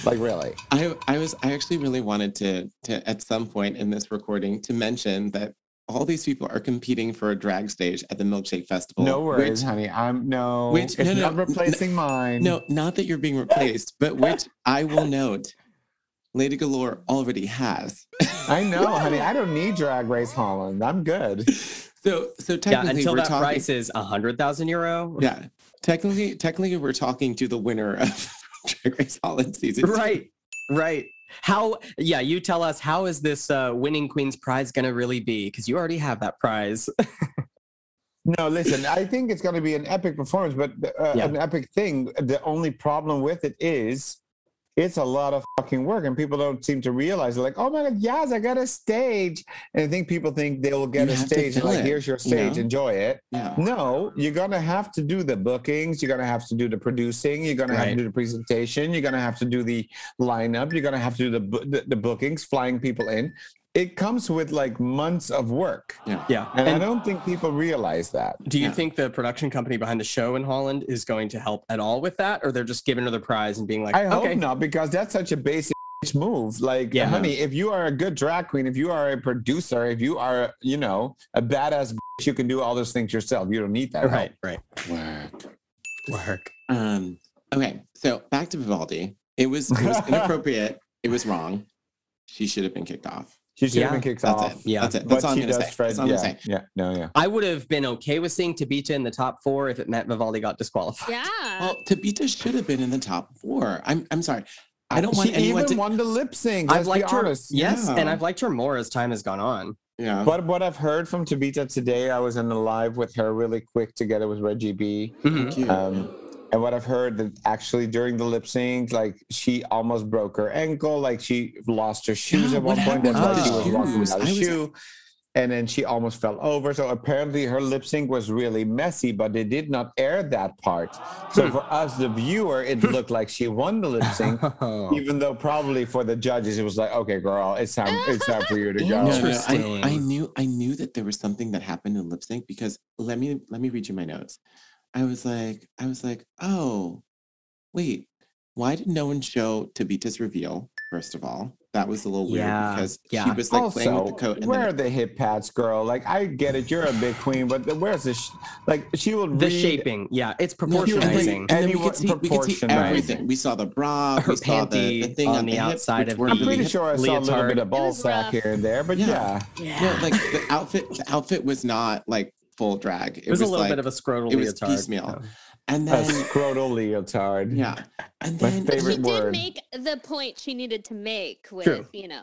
I actually really wanted to at some point in this recording to mention that all these people are competing for a drag stage at the Milkshake Festival.
No worries,
which-
honey.
which-
it's
no,
not replacing mine.
No, not that you're being replaced, but which I will note, Lady Galore already has.
I know, honey. I don't need Drag Race Holland. I'm good.
So
Yeah,
technically
until
we're
that
talking.
price is 100,000 euro.
Yeah, technically we're talking to the winner of Drag Race Holland season.
Right. You tell us, how is this winning Queen's prize going to really be? Because you already have that prize.
No, listen. I think it's going to be an epic performance, but an epic thing. The only problem with it is, it's a lot of fucking work, and people don't seem to realize. They're like, "Oh my god, yes, I got a stage," and I think people think they will get
You
a
have to
stage. And
fill
like,
it,
here's your
you
stage,
know?
enjoy it.
Yeah.
No, you're gonna have to do the bookings. You're gonna have to do the producing. You're gonna have to
Right.
do the presentation. You're gonna have to do the lineup. You're gonna have to do the bookings, flying people in. It comes with like months of work,
Yeah.
and I don't think people realize that.
Do you
Yeah.
think the production company behind the show in Holland is going to help at all with that? Or they're just giving her the prize and being like,
I hope
okay.
not, because that's such a basic move. Like,
Yeah.
honey, if you are a good drag queen, if you are a producer, if you are, a badass, you can do all those things yourself. You don't need that.
Right.
Work. Okay, so back to Vivaldi. It was inappropriate. It was wrong. She should have been kicked off.
She should have
Yeah.
been kicked
That's
off.
it.
Yeah.
That's it.
But
That's all I'm
she
gonna
does
say.
Fred.
That's all I'm
Yeah,
gonna say.
yeah, no, yeah.
I would have been okay with seeing Tabita in the top 4 if it meant Vivaldi got disqualified.
yeah.
Well, Tabita should have been in the top 4. I'm sorry. I don't want
She
anyone
even
to.
won the lip sync.
I've
Let's be
liked her.
honest.
Yes,
Yeah.
and I've liked her more as time has gone on.
Yeah.
But what I've heard from Tabita today, I was in a live with her really quick together with Reggie B.
Mhm.
Cute.
And what I've heard that actually during the lip sync, like she almost broke her ankle, like she lost her shoes
Yeah,
at
what
one point. That's
happened
why
with
she
the
was walking
shoes?
without a
I was-
shoe. And then she almost fell over. So apparently her lip sync was really messy, but they did not air that part. So for us, the viewer, it looked like she won the lip sync, even though probably for the judges, it was like, okay, girl, it's time for you to go.
No,
Interesting.
I knew that there was something that happened in lip sync because let me read you my notes. I was like, oh, wait, why did no one show Tabita's reveal? First of all, that was a little weird
Yeah,
because
yeah.
she was like playing with the
Also,
coat. And
where
then
are the hip pads, girl? Like, I get it, you're a big queen, but where's the like? She will
The
read
shaping, yeah, it's
No, and
proportionizing.
then we
Anyone-
could see
proportion, right.
everything. We saw the bra,
Her
we saw the
panty
thing
on
on
the
the hip,
outside
which
of
were
the-
I'm
really
pretty
hip.
sure I saw a little
leotard.
bit of ball
was
sack
rough.
here and there, but
Yeah.
yeah.
No, like the outfit was not like full drag.
It was a little
like,
bit of a scrotal
it was
leotard.
piecemeal. And
A
then
scrotal leotard.
yeah, and
My
then
But she
favorite
did
word.
make the point she needed to make with,
True.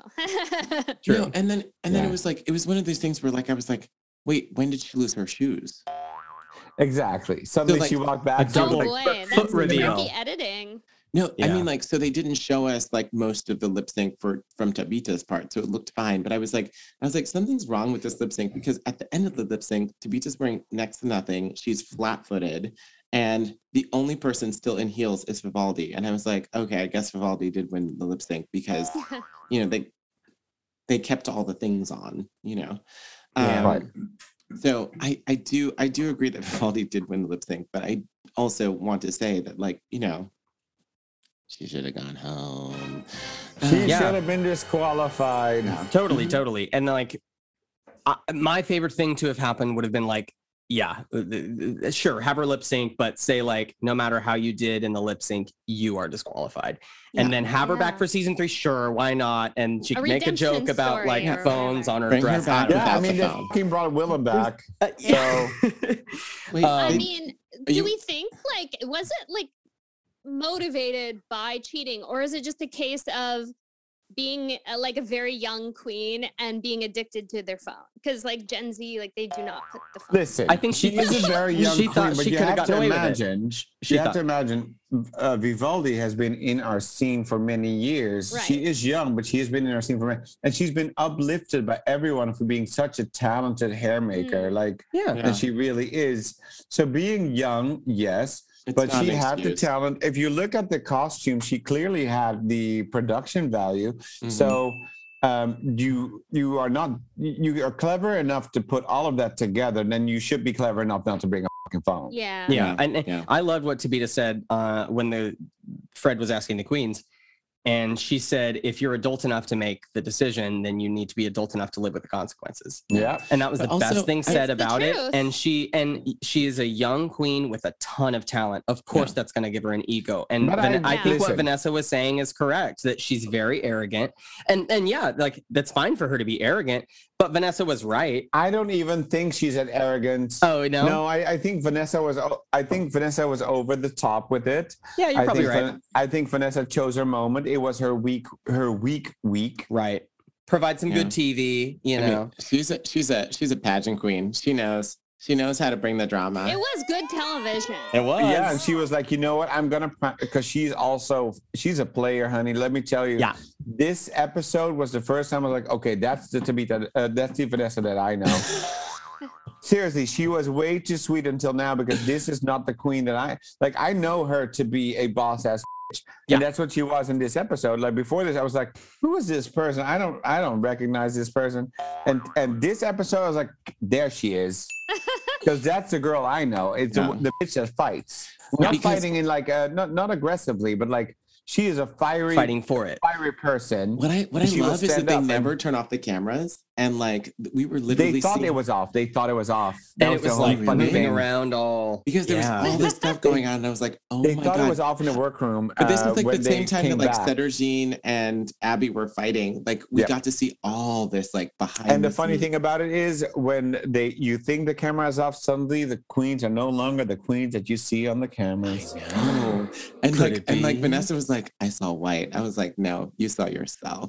no, and then
Yeah.
it was like it was one of those things where like I was like, wait, when did she lose her shoes?
Exactly. Suddenly
like,
she walked back.
a
she was
Oh
double
like,
boy,
foot
that's
reveal.
tricky editing.
No, I
Yeah.
mean like so they didn't show us like most of the lip sync from Tabitha's part, so it looked fine. But I was like something's wrong with this lip sync because at the end of the lip sync, Tabitha's wearing next to nothing. She's flat-footed, and the only person still in heels is Vivaldi. And I was like, okay, I guess Vivaldi did win the lip sync because you know they kept all the things on, you know.
Yeah.
Right.
So I do agree that Vivaldi did win the lip sync, but I also want to say that like, you know, she should have gone home.
She
Yeah.
should have been disqualified.
Totally. And like, my favorite thing to have happened would have been like, yeah, sure, have her lip sync, but say like, no matter how you did in the lip sync, you are disqualified. And then have her back
Yeah.
for season 3, sure, why not? And she
A
could make a joke
redemption
about
story
like
or
phones
whatever.
on her
Bring her
dress.
back
Yeah, I
without
mean,
the
they
phone.
fucking brought Willem back.
Yeah.
Wait,
I
they-
mean,
are
do
you-
we think like was it like motivated by cheating, or is it just a case of being like a very young queen and being addicted to their phone? Because like Gen Z, like they do not put the phone.
Listen,
I think
she
she
is a very young
she
queen,
thought
but
she
you
could have
have
gotten
to
away with it.
imagine.
She
You have
thought-
to imagine. Vivaldi has been in our scene for many years.
Right.
She is young, but she has been in our scene for many, and she's been uplifted by everyone for being such a talented hair maker. Like
Yeah.
Yeah.
and she really is. So being young, yes.
It's
But
not
she
an
had the
excuse.
talent. If you look at the costume, she clearly had the production value.
Mhm.
So you are clever enough to put all of that together. Then you should be clever enough not to bring a fucking phone.
Yeah.
Yeah, and
Yeah.
I loved what Tabitha said when the Fred was asking the queens, and she said, "If you're adult enough to make the decision, then you need to be adult enough to live with the consequences."
Yeah.
And that was
But
the
also,
best thing said
It's the
about it.
truth.
And she is a young queen with a ton of talent. Of course, that's going to give her an ego. And
But
I think what
listen.
Vanessa was saying is correct. That she's very arrogant, and yeah, like that's fine for her to be arrogant. But Vanessa was right.
I don't even think she's at arrogance.
Oh no,
No, I think Vanessa was. I think Vanessa was over the top with it.
yeah, you're
I
probably
think
right.
I think Vanessa chose her moment. It was her week.
Right. Provide some good TV. You
I mean,
know.
she's a pageant queen. She knows how to bring the drama.
It was good television.
It was.
Yeah, and she was like, you know what? I'm gonna because she's a player, honey. Let me tell you.
Yeah.
This episode was the first time I was like, okay, that's the Tabitha, that's the Vanessa that I know. Seriously, she was way too sweet until now because this is not the queen that I like. I know her to be a boss ass bitch,
Yeah.
and that's what she was in this episode. Like before this, I was like, who is this person? I don't recognize this person. And this episode, I was like, there she is, because that's the girl I know. It's
Yeah.
the bitch that fights,
Well,
not
because-
fighting in like not aggressively, but like she is a fiery
for it.
person.
What I
She will
love is that
stand
they
up and-
never turn off the cameras, and like we were literally
They thought
seeing,
it was off. That
And
the
it was
whole
like
funny
moving
thing.
around all
because there
Yeah.
was all this stuff going on, and I was like, oh
They
my
thought
god.
it was off in the workroom.
But this was like
when
the same
they
time
came
that like
back.
Sedergine and Abby were fighting. Like we
Yep.
got to see all this like behind.
And the funny thing about it is when you think the camera is off, suddenly the queens are no longer the queens that you see on the cameras.
Oh. And
Could
like
it be?
Vanessa was like, I saw white. I was like, no, you saw yourself.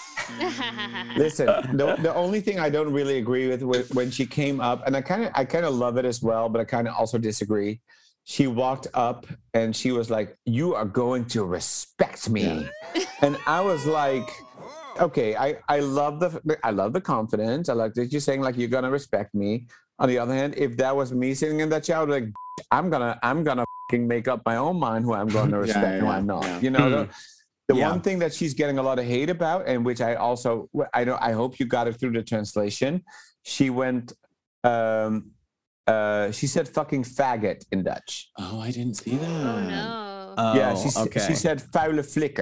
Listen, the only thing I don't really agree with when she came up, and I kind of love it as well, but I kind of also disagree. She walked up and she was like, "You are going to respect me," and I was like, "Okay, I love the confidence. I like that you're saying like you're gonna respect me." On the other hand, if that was me sitting in that chair, I'd be like, I'm gonna fucking make up my own mind who I'm going to respect and who I'm not.
yeah.
You know. The
Yeah.
one thing that she's getting a lot of hate about, and which I I hope you got it through the translation. She went, she said fucking faggot in Dutch.
Oh, I didn't see that.
Oh no.
Oh,
Yeah, she
okay.
said vuile flikker.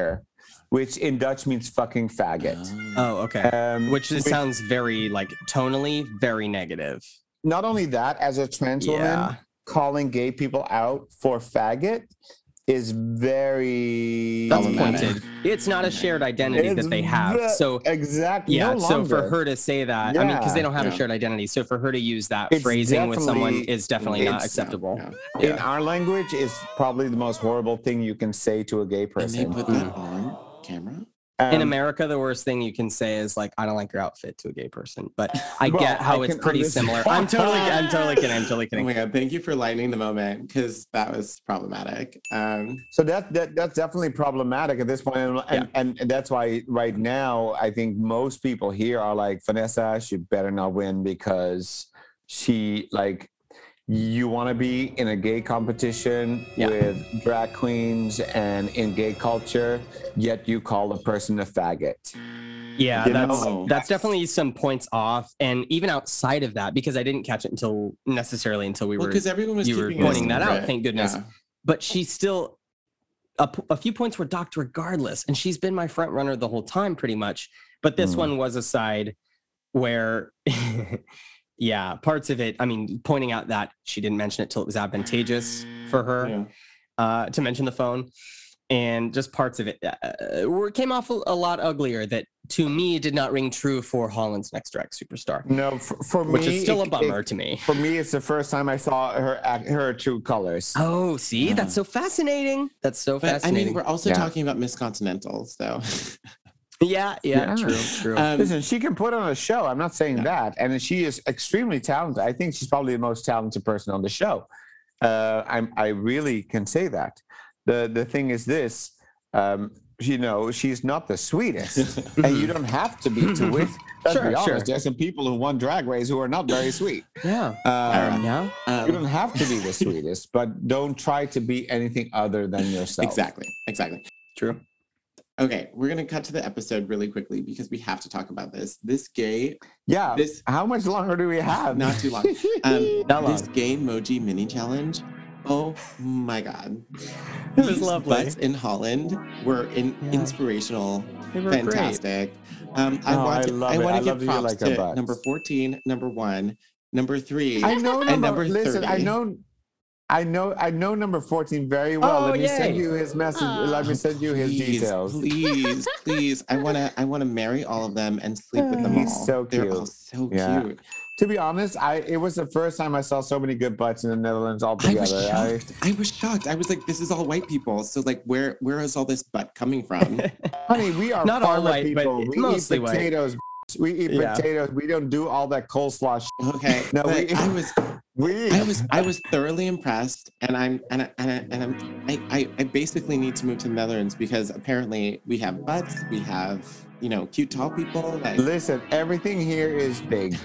which in Dutch means fucking faggot.
Oh, okay. Which sounds very like tonally very negative.
Not only that, as a trans woman, calling gay people out for faggot is very
that's pointed. It's not a shared identity that they have. So
exactly.
Yeah.
No
so for her to say that, I mean, because they don't have a shared identity. So for her to use that phrasing with someone is definitely not acceptable.
In our language, it's probably the most horrible thing you can say to a gay person.
And they put that on camera.
In America, the worst thing you can say is like, "I don't like your outfit" to a gay person. But I get how it's pretty similar. I'm totally kidding.
Oh my god! Thank you for lightening the moment because that was problematic.
So that's definitely problematic at this point, and that's why right now I think most people here are like, Vanessa, she better not win because she like. You want to be in a gay competition with drag queens and in gay culture, yet you call a person a faggot.
Yeah, that's definitely some points off. And even outside of that, because I didn't catch it until we were
because everyone was
pointing that out. Thank goodness.
Yeah.
But she's still a few points were docked regardless, and she's been my front runner the whole time, pretty much. But this one was a side where. Yeah, parts of it. I mean, pointing out that she didn't mention it till it was advantageous for her to mention the phone, and just parts of it came off a lot uglier. That to me did not ring true for Holland's Next Drag Superstar.
No, for me,
which is still a bummer to me.
For me, it's the first time I saw her true colors.
Oh, see, that's so fascinating. That's so fascinating.
I mean, we're also talking about Miss Continental, so.
Yeah, true.
Listen, she can put on a show. I'm not saying that. And she is extremely talented. I think she's probably the most talented person on the show. I really can say that. The thing is this, she's not the sweetest. And you don't have to be to win. Let's be honest. There's some people who won Drag Race who are not very sweet.
Yeah.
You don't have to be the sweetest, but don't try to be anything other than yourself.
Exactly.
True.
Okay, we're going to cut to the episode really quickly because we have to talk about this. This gay...
Yeah, how much longer do we have?
Not too long. This gay emoji mini challenge, oh my God.
It was lovely.
Butts in Holland were inspirational, fantastic.
I want to give props to
number 14, number 1, number 3,
I know
and number 30.
Listen, I know number 14 very well. Let me send you his message. Let me send you his details.
Please. I wanna marry all of them and sleep with them all.
He's so cute.
They're all so cute.
To be honest, it was the first time I saw so many good butts in the Netherlands all together.
I was shocked. I was like, this is all white people. So like, where is all this butt coming from?
Honey, we are
not all white,
people.
But
we
mostly
eat potatoes.
White.
We eat potatoes. We don't do all that coleslaw.
Okay.
No,
I was thoroughly impressed, and I basically need to move to the Netherlands because apparently we have butts, we have cute tall people. Like...
Listen, everything here is big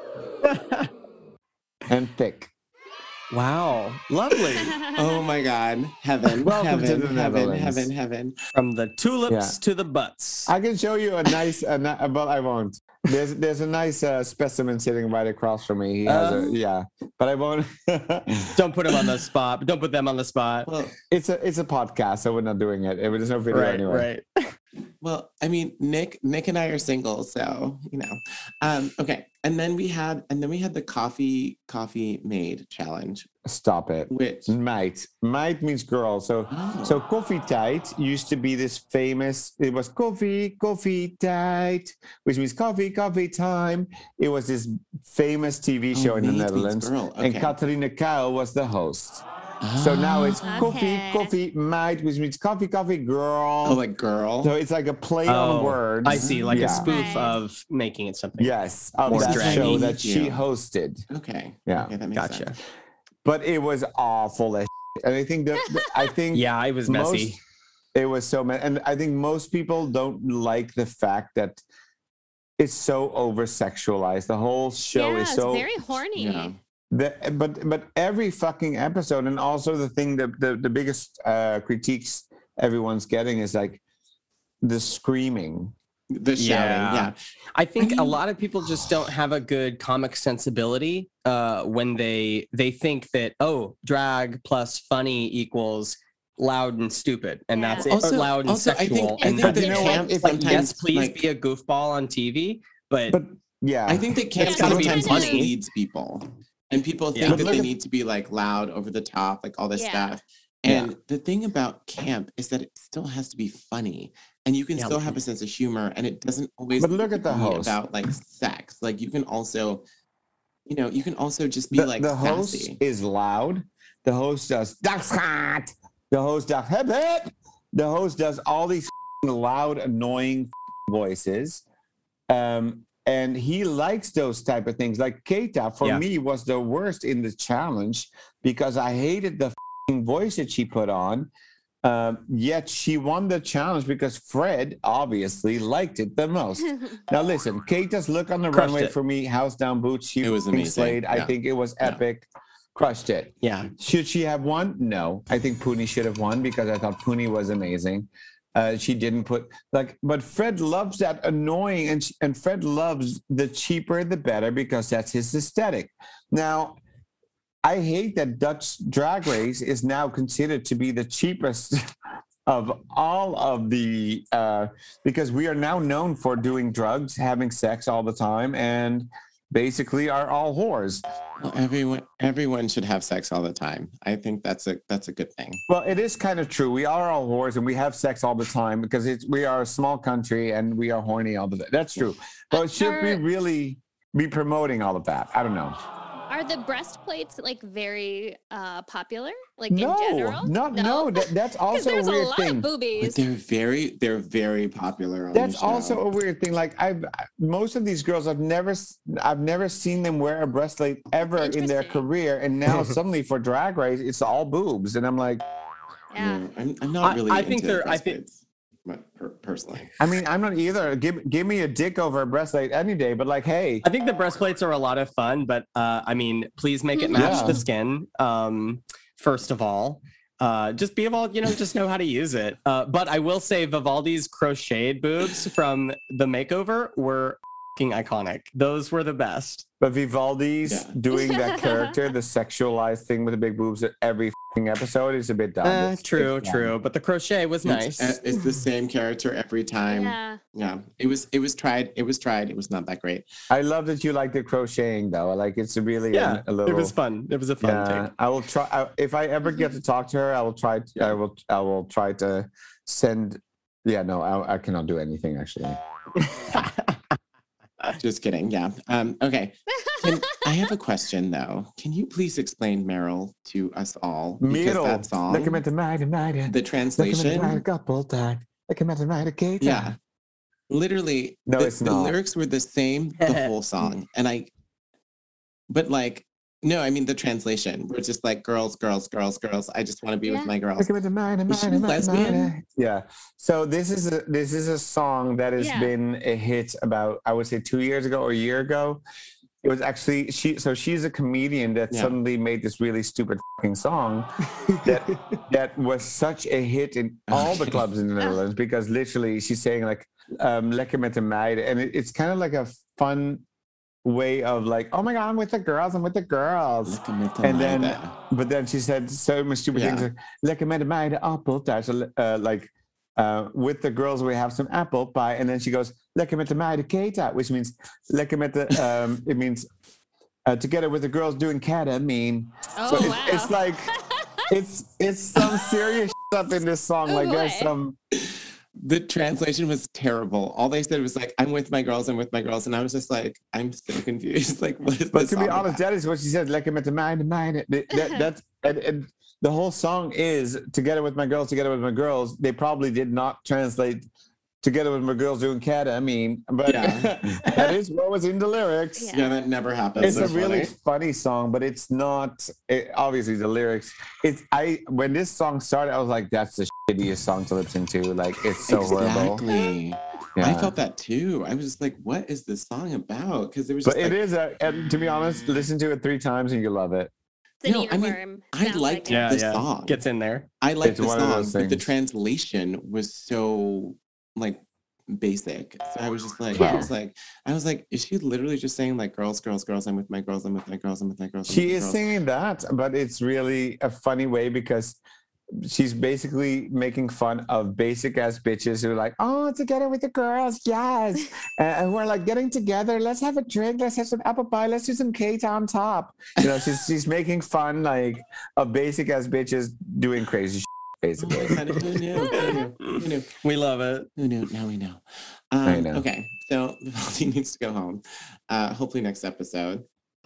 and thick.
Wow, lovely!
Oh my God, heaven!
Welcome
heaven,
to the Netherlands.
Heaven!
From the tulips to the butts.
I can show you a nice, but I won't. There's a nice specimen sitting right across from me. He has but I won't.
Don't put him on the spot. Don't put them on the spot.
Well,
it's a podcast, so we're not doing it. There's no video anyway.
Right.
Well, I mean, Nick and I are single, so okay. And then we had the coffee maid challenge.
Stop it.
Which
mate means girl. So Coffee Tijd used to be this famous. It was coffee tijd, which means coffee time. It was this famous TV show in the Netherlands, and Catharina Kuil was the host. So now it's coffee meid, which means coffee girl.
Oh, like girl.
So it's like a play on words.
I see, like a spoof of making it something.
Yes, of that show that she hosted.
Okay.
Yeah.
Okay, that makes sense.
But it was awful as shit. And I think
it was messy.
It was so messy. And I think most people don't like the fact that it's so over sexualized. The whole show is so
very horny.
Yeah.
But every fucking episode, and also the thing that the biggest critiques everyone's getting is like the screaming,
the shouting. Yeah.
I think a lot of people just don't have a good comic sensibility when they think that drag plus funny equals
loud and stupid, and
Yeah.
that's it.
Also-
or loud and
also, I think-
sexual,
I
and
think
that's
that
it.
camp
is
Like,
sometimes,
yes, please
like-
be a goofball on TV, but
But yeah,
I think that camp
It's gotta be
sometimes
funny.
misleads people, and people
Yeah.
think
But
that
look
they
at-
need to be like loud, over the top, like all this
Yeah.
stuff. And the thing about camp is that it still has to be funny, and you can
Yeah.
still have a sense of humor, and it doesn't always.
But look
need
at the
to be
host.
about like sex. Like you can also, you can also just be like
the host
sassy.
is loud. The host does "That's hot." The host does "Hip hip." The host does all these loud, annoying voices, and he likes those type of things. Like Keita, for
Yeah.
me, was the worst in the challenge because I hated the voice that she put on. Yet she won the challenge because Fred obviously liked it the most. Now listen, Keita's look on the
Crushed
runway
it.
for me, house down boots. She
It was
fucking
amazing.
slayed. I
Yeah.
think it was
Yeah.
epic. Crushed it.
yeah,
Should she have won? No. I think Puni should have won because I thought Puni was amazing. She didn't put but Fred loves that annoying, and Fred loves the cheaper the better because that's his aesthetic. Now, I hate that Dutch Drag Race is now considered to be the cheapest of all of the because we are now known for doing drugs, having sex all the time, and basically are all whores.
Well, everyone should have sex all the time. I think that's a good thing.
Well, it is kind of true. We are all whores and we have sex all the time because we are a small country and we are horny all the time. That's true. But should we really be promoting all of that? I don't know.
Are the breastplates like very popular? Like in
No,
general?
no. That's
'Cause
also a
there's
weird
lot
thing.
of
But
boobies.
they're very popular on
That's
the show.
also a weird thing. Like most of these girls, I've never seen them wear a breastplate ever in their
Interesting.
career, and now suddenly for Drag Race, it's all boobs, and I'm like,
Yeah.
I'm not really.
I think
into
they're- I think-
breastplates, personally.
I mean, I'm not either. Give me a dick over a breastplate any day, but like, hey,
I think the breastplates are a lot of fun, but I mean, please make it match
Yeah.
the skin. First of all, just be able, just know how to use it. But I will say, Vivaldi's crocheted boobs from the makeover were fucking iconic. Those were the best.
but Vivaldi's
Yeah.
doing that character, the sexualized thing with the big boobs at every fucking episode is a bit dumb. It's
True.
dumb.
But the crochet was nice.
It's the same character every time.
Yeah.
It was tried. It was not that great.
I love that you like the crocheting though. Like it's really
Yeah,
a little.
it was fun. It was a fun
Yeah, I will try. If I ever get to talk to her, I will try. I will try to send. Yeah, no, I cannot do anything actually.
take.
Just kidding. Yeah. Okay. I have a question though. Can you please explain Meryl to us all? Because
Merel,
that song,
look at the mighty.
the translation.
Couple time. Look at the mighty Kate.
Yeah. Literally,
No,
the,
it's
the
not.
lyrics were the same the whole song. But like, no, I mean the translation. We're just like girls, girls, girls, girls. I just want to be with
Yeah.
my girls.
Look at the mighty,
Is she
mighty, mighty,
lesbian?
mighty. Yeah. So this is a song that has
Yeah.
been a hit about, I would say, 2 years ago or a year ago. It was actually she's a comedian that
Yeah.
suddenly made this really stupid fucking song that was such a hit in all the
Okay.
clubs in the Netherlands because literally she's saying like lekker met de meiden, and it's kind of like a fun way of like, oh my god, I'm with the girls,
Look at the
and then
Maida.
but then she said so much stupid
Yeah.
things like lekker met de meiden appeltaart, like with the girls we have some apple pie, and then she goes lekker met de meiden keta, which means lekker met the it means together with the girls doing ketamine.
Oh,
So
wow.
it's like it's some serious shit up in this song.
Oh,
Like there's
boy.
some
The translation was terrible. All they said was like, I'm with my girls, and I was just like, I'm so confused. Like, what is
but
this
to be
song
honest,
about?
that is what she said. Lekker met de meiden. That's and the whole song is together with my girls. They probably did not translate together with my girls doing ketamine, but
Yeah.
that is what was in the lyrics.
Yeah.
Yeah, that never happens.
It's a
That's
really
funny.
funny song, but it's not. Obviously, the lyrics. When this song started, I was like, "That's the shittiest song to lip sync to." Like, it's so horrible.
Exactly.
Yeah.
I felt that too. I was just like, what is this song about? Because there was just
But it
like,
is and to be honest, listen to it 3 times and you love it.
It's an
No, I mean,
earworm.
I
Sounds
liked
like it.
the song.
Gets in there.
I like
It's
the
one of
song,
those
but the
things.
translation was so like basic. So I was just like,
Wow.
I was like, is she literally just saying like girls, girls, girls? I'm with my girls. I'm with my girls. I'm with my girls. I'm
She
with my
is
girls.
singing that, but it's really a funny way because she's basically making fun of basic ass bitches who are like, oh, together with the girls, yes. And we're like getting together. Let's have a drink. Let's have some apple pie. Let's do some cake on top. You know, she's making fun like of basic ass bitches doing crazy shit, basically.
Who knew? Who knew?
We love it.
Who knew? Now we know.
I know.
Okay, so Vivaldi needs to go home. Hopefully next episode.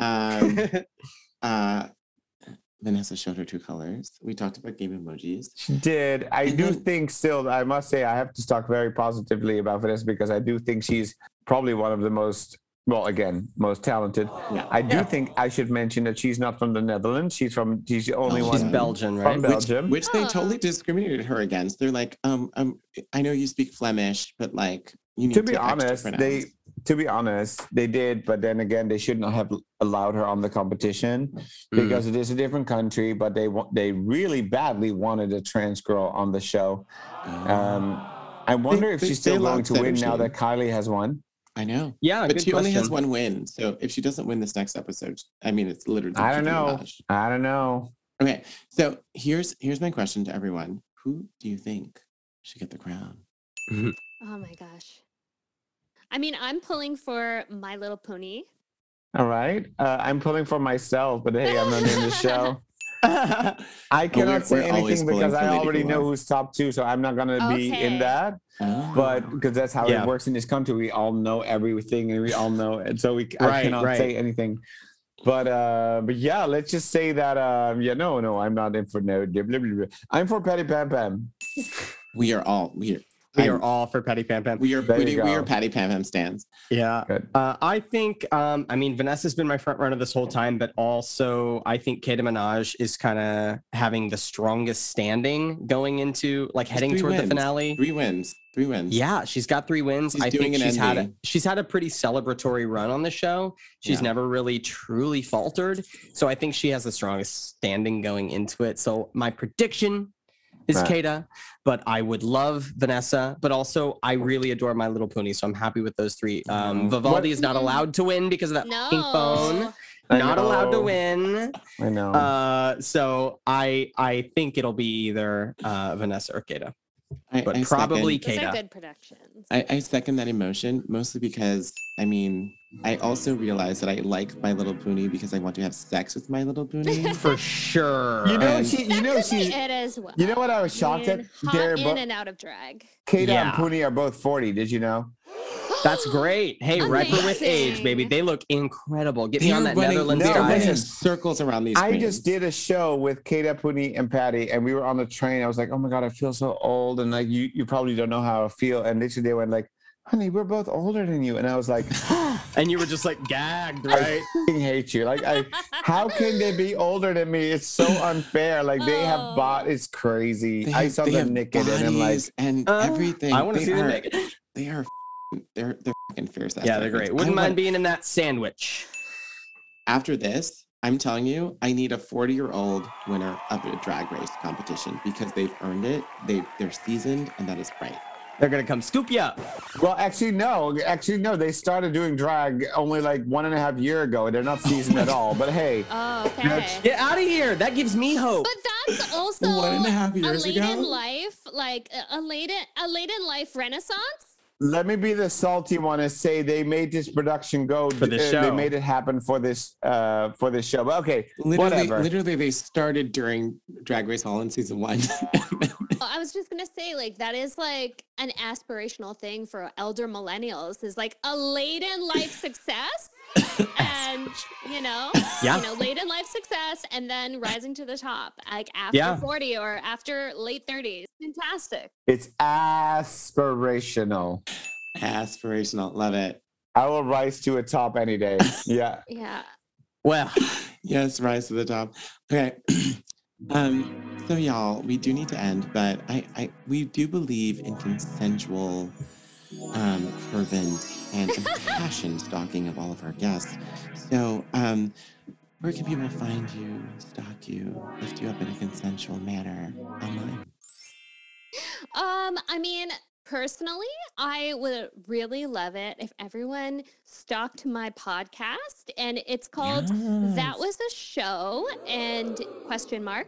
Vanessa showed her true colors. We talked about game emojis.
She did. I
And
do
then-
think still, I must say, I have to talk very positively about Vanessa because I do think she's probably one of the most, well, again, most talented.
Yeah.
I do think I should mention that she's not from the Netherlands. She's the only
Oh,
one
She's Belgian, right?
from Belgium.
Which they
Oh.
totally discriminated her against. They're like, I know you speak Flemish, but like you need
To be
extra
honest,
pronounce.
they did, but then again, they should not have allowed her on the competition because it is a different country. But they really badly wanted a trans girl on the show. I wonder if she's still going to win now that Kylie has won.
I know.
Yeah,
But
good
she only has
question.
one win. So if she doesn't win this next episode, I mean, it's literally.
I don't
Nicki
know.
Minaj.
I don't know.
Okay, so here's my question to everyone: who do you think should get the crown?
Oh my gosh. I mean, I'm pulling for My Little Pony.
All right. I'm pulling for myself, but hey, I'm not in the show. I cannot say
we're always
anything
pulling
because
for
I
Lady
already know
Gaga.
who's top two, so I'm not going to be in
Okay.
that.
Oh.
But because that's how
Yeah.
it works in this country, we all know everything and we all know, and so I
Right,
cannot
right.
say anything. But yeah, let's just say that no, I'm not in for no. Blah, blah, blah. I'm for Patty Pam Pam.
we are all
We are all for Patty Pam Pam.
we are
There you
we are
go.
Patty Pam Pam stands.
Yeah.
Good.
I think, I mean, Vanessa's been my front runner this whole time, but also I think Kata Minaj is kind of having the strongest standing going into like heading
3
toward the
wins.
finale.
3 wins. 3 wins.
Yeah, she's got 3 wins.
She's
I
doing
think
an
she's had
envy.
a pretty celebratory run on the show. She's
Yeah.
never really truly faltered. So I think she has the strongest standing going into it. So my prediction is
Right.
Kata, but I would love Vanessa, but also I really adore My Little Pony. So I'm happy with those 3. Vivaldi is not allowed to win because of that
No.
pink phone.
I
Not allowed to
know.
win.
I know.
So I think it'll be either Vanessa or Kata, but
I
probably
second,
Those are
Kata.
good predictions.
I second that emotion mostly because I mean I also realize that I like My Little Pony because I want to have sex with My Little Pony.
For sure.
You know,
and-
she. You
That
know,
could be
she's.
it as well.
You know what I was shocked at?
Man, hot
They're
in
both.
and out of drag.
Kata
Yeah.
and Puni are both 40. Did you know?
That's great. Hey, riper with age, baby.
Amazing.
They look incredible. Get me
They're
on that
running,
Netherlands
No,
they're
diet.
running
listen.
circles around these.
I
queens.
just did a show with Kata, Puni, and Patty, and we were on the train. I was like, "Oh my god, I feel so old," and like you probably don't know how I feel. And literally, they went like, "Honey, we're both older than you," and I was like,
And you were just like gagged,
"I
right?
f***ing hate you! Like, how can they be older than me? It's so unfair. Like, they have
Oh.
bought. It's crazy.
They
I
have-
saw
they
them
have
naked, and I'm like,
bodies and everything.
I want to
They
see them
are-
naked.
They are. They're fucking fierce.
Yeah, they're great. Wouldn't mind being in that sandwich.
After this, I'm telling you, I need a 40-year-old winner of a drag race competition because they've earned it. They're seasoned, and that is right.
They're gonna come scoop you up.
well, actually, no. They started doing drag only like 1.5 years ago. They're not seasoned at all. But hey,
Oh, okay.
Get out of here. That gives me hope.
But that's also
1.5
a
years
late
ago?
in life, like a late in life renaissance.
let me be the salty one and say they made this production go.
For the
They
show.
made it happen for this show. But okay,
Literally,
whatever.
literally, they started during Drag Race Holland season 1.
I was just gonna say, like, that is like an aspirational thing for elder millennials, is like a late in life success. And
Yeah.
late in life success and then rising to the top, like after
Yeah.
40 or after late 30s. Fantastic.
It's aspirational.
Aspirational, love it.
I will rise to a top any day. Yeah.
Yeah.
Well,
Yes, rise to the top. Okay. So y'all, we do need to end, but we do believe in consensual, fervent, and impassioned stalking of all of our guests. So, where can people find you, stalk you, lift you up in a consensual manner online?
I mean, personally, I would really love it if everyone stalked my podcast, and it's called That
Yes.
Was a Show and ?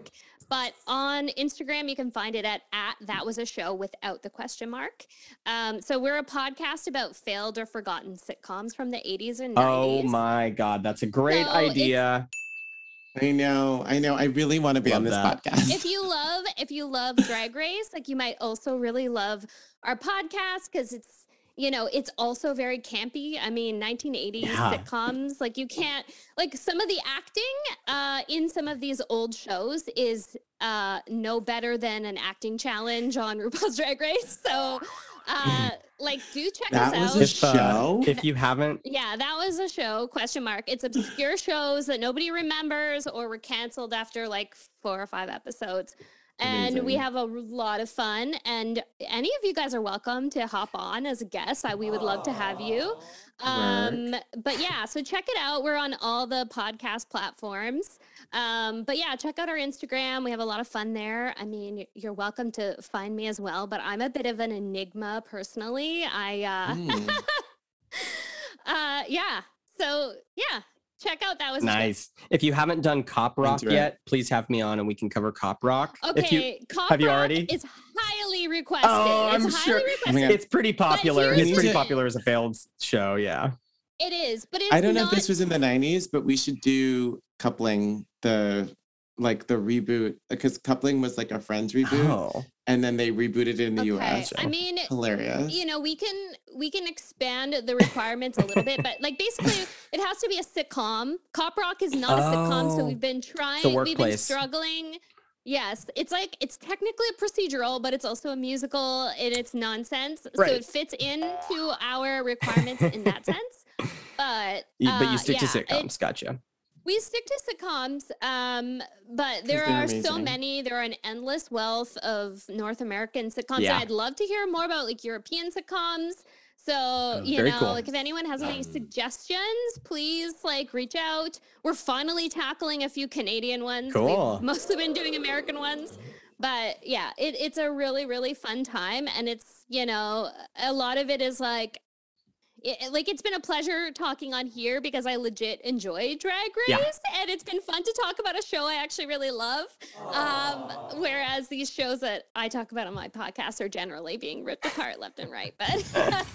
But on Instagram, you can find it at that was a show without the question mark. So we're a podcast about failed or forgotten sitcoms from the 80s and 90s.
Oh my God, that's a great
So
idea.
I know. I really want to be
Love
on this
that.
podcast.
If you love Drag Race, like you might also really love our podcast because it's also very campy. I mean, 1980s sitcoms, like you can't, like some of the acting in some of these old shows is no better than an acting challenge on RuPaul's Drag Race. So do check
That
us
was
out.
a show?
If you haven't,
Yeah, that was a show, question mark. It's obscure shows that nobody remembers or were canceled after like 4 or 5 episodes. And we
Amazing.
have a lot of fun. And any of you guys are welcome to hop on as a guest. We would love to have you. But yeah, so check it out. We're on all the podcast platforms. But yeah, check out our Instagram. We have a lot of fun there. I mean, you're welcome to find me as well, but I'm a bit of an enigma personally. Yeah. So yeah, check out that was a show.
nice. If you haven't done Cop Rock
Into it.
yet, please have me on and we can cover Cop Rock.
Okay, Cop
have you
Rock
already?
is highly requested.
Oh, I'm
it's
sure.
highly requested.
It's pretty popular.
here's
It's pretty
the-
popular as a failed show. Yeah.
It is, but it's
I don't know
not,
if this was in the 90s, but we should do Coupling, the reboot, because Coupling was like a Friends reboot,
Oh.
and then they rebooted it in the
okay.
US.
I mean,
Hilarious.
we can expand the requirements a little bit, but like basically it has to be a sitcom. Cop Rock is not a sitcom, so
Oh.
we've been trying,
The
we've been
Workplace.
struggling. Yes, it's technically a procedural, but it's also a musical and it's nonsense. So
Right.
it fits into our requirements in that sense. But
But you stick to
yeah,
sitcoms. Gotcha.
we stick to sitcoms, but there
they're
are so
amazing.
many. There are an endless wealth of North American sitcoms.
Yeah.
And I'd love to hear more about like European sitcoms. So,
Very cool.
like if anyone has any suggestions, please like reach out. We're finally tackling a few Canadian ones.
Cool.
We've mostly been doing American ones. But yeah, it's a really, really fun time. And it's, a lot of it is like, it's been a pleasure talking on here because I legit enjoy Drag Race,
Yeah.
and it's been fun to talk about a show I actually really love. Whereas these shows that I talk about on my podcast are generally being ripped apart left and right. But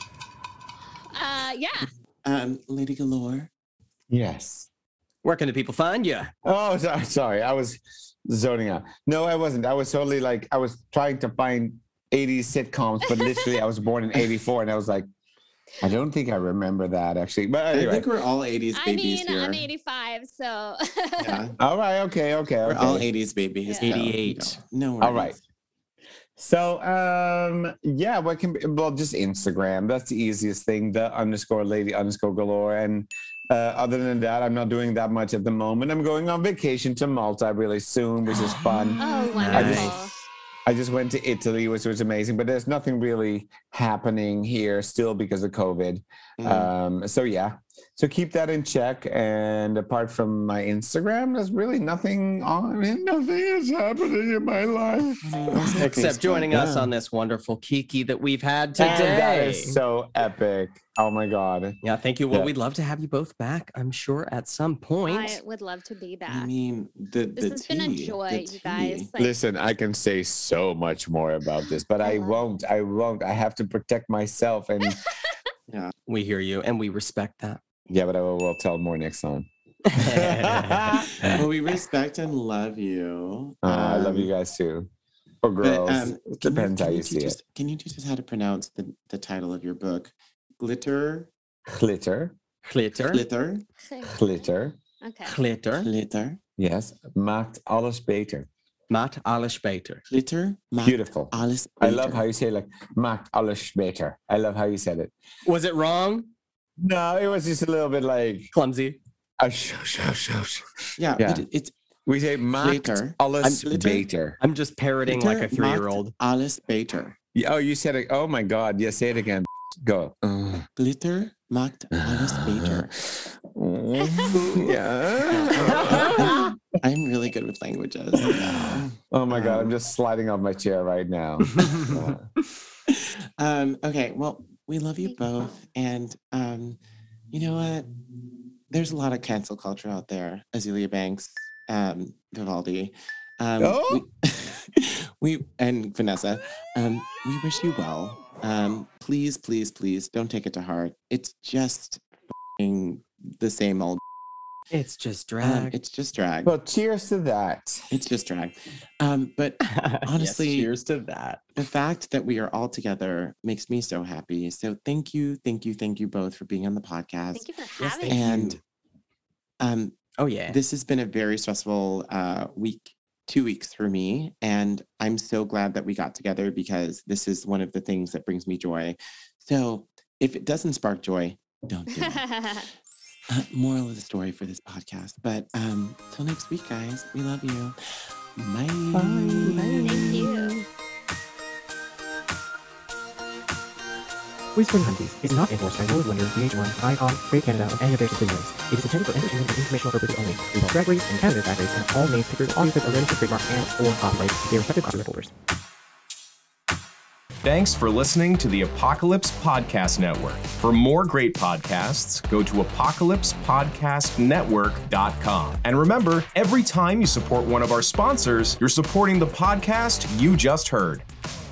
yeah,
Lady Galore.
Yes.
Where can the people find you?
Oh, sorry. I was zoning out. No, I wasn't. I was totally I was trying to find 80s sitcoms, but literally I was born in 84 and I was like, I don't think I remember that actually. But
I
anyway.
think we're all 80s
I
babies
mean,
here.
I'm 85, so
Yeah.
All right. Okay.
We're all 80s babies.
Yeah.
so,
88.
No worries.
All right. So, yeah, just Instagram. That's the easiest thing. The _lady_galore. And other than that, I'm not doing that much at the moment. I'm going on vacation to Malta really soon, which is fun.
oh,
Nice.
wonderful.
I just went to Italy, which was amazing, but there's nothing really happening here still because of COVID. So yeah, so keep that in check. And apart from my Instagram, there's really nothing on it. Nothing is happening in my life.
Except joining us
Yeah.
on this wonderful Kiki that we've had
And
today.
that is so epic. Oh my God.
Yeah, thank you. Well,
Yeah.
we'd love to have you both back, I'm sure, at some point.
I would love to be back.
I mean, the
This has been a
tea,
joy,
the
you
tea.
guys. Like,
Listen, I can say so much more about this, but I won't. I have to protect myself. And
We hear you and we respect that.
yeah, but I will tell more next time.
Well, we respect and love you.
I love you guys too. Or girls. It depends how you see it.
Can you teach us how to pronounce the title of your book? Glitter,
Glitter.
Glitter.
glitter,
Glitter.
okay.
Glitter.
glitter,
Yes. Maakt alles beter.
Maakt alles beter.
glitter. maakt
Beautiful.
alles
I love
beter.
how you say maakt alles beter. I love how you said it.
Was it wrong?
No, it was just a little bit
Clumsy.
Yeah,
Yeah.
but it's
we say maakt
Glitter.
alles
Glitter.
beter.
I'm just parroting like a
glitter maakt
3-year-old.
alles beter.
Oh, you said it. Oh my God. Yes, say it again. Go.
Glitter maakt alles beter.
Yeah.
I'm really good with languages.
Oh my God. I'm just sliding off my chair right now.
Okay, well, we love you both. And you know what? There's a lot of cancel culture out there. Azealia Banks, Vivaldi. We and Vanessa, we wish you well. Please, please, please don't take it to heart. It's just the same old.
It's just drag.
It's just drag.
Well, cheers to that.
It's just drag. But honestly,
yes, cheers to that.
The fact that we are all together makes me so happy. So thank you both for being on the podcast.
Thank you for having
me. And
oh yeah,
this has been a very stressful 2 weeks for me, and I'm so glad that we got together because this is one of the things that brings me joy. So if it doesn't spark joy, don't do it. Moral of the story for this podcast. But till next week, guys, we love you. Bye.
Bye. Thank you.
Whispering Hunties is not endorsed by World Wonder, VH1, Icon, Great Canada, or any of their subsidiaries. It is intended for entertainment and informational purposes only. We love Drag Race and Canada Drag Race, and all names, pictures, audio clips are registered trademarks and/or copyrights to their respective copyright holders.
Thanks for listening to the Apocalypse Podcast Network. For more great podcasts, go to apocalypsepodcastnetwork.com. And remember, every time you support one of our sponsors, you're supporting the podcast you just heard.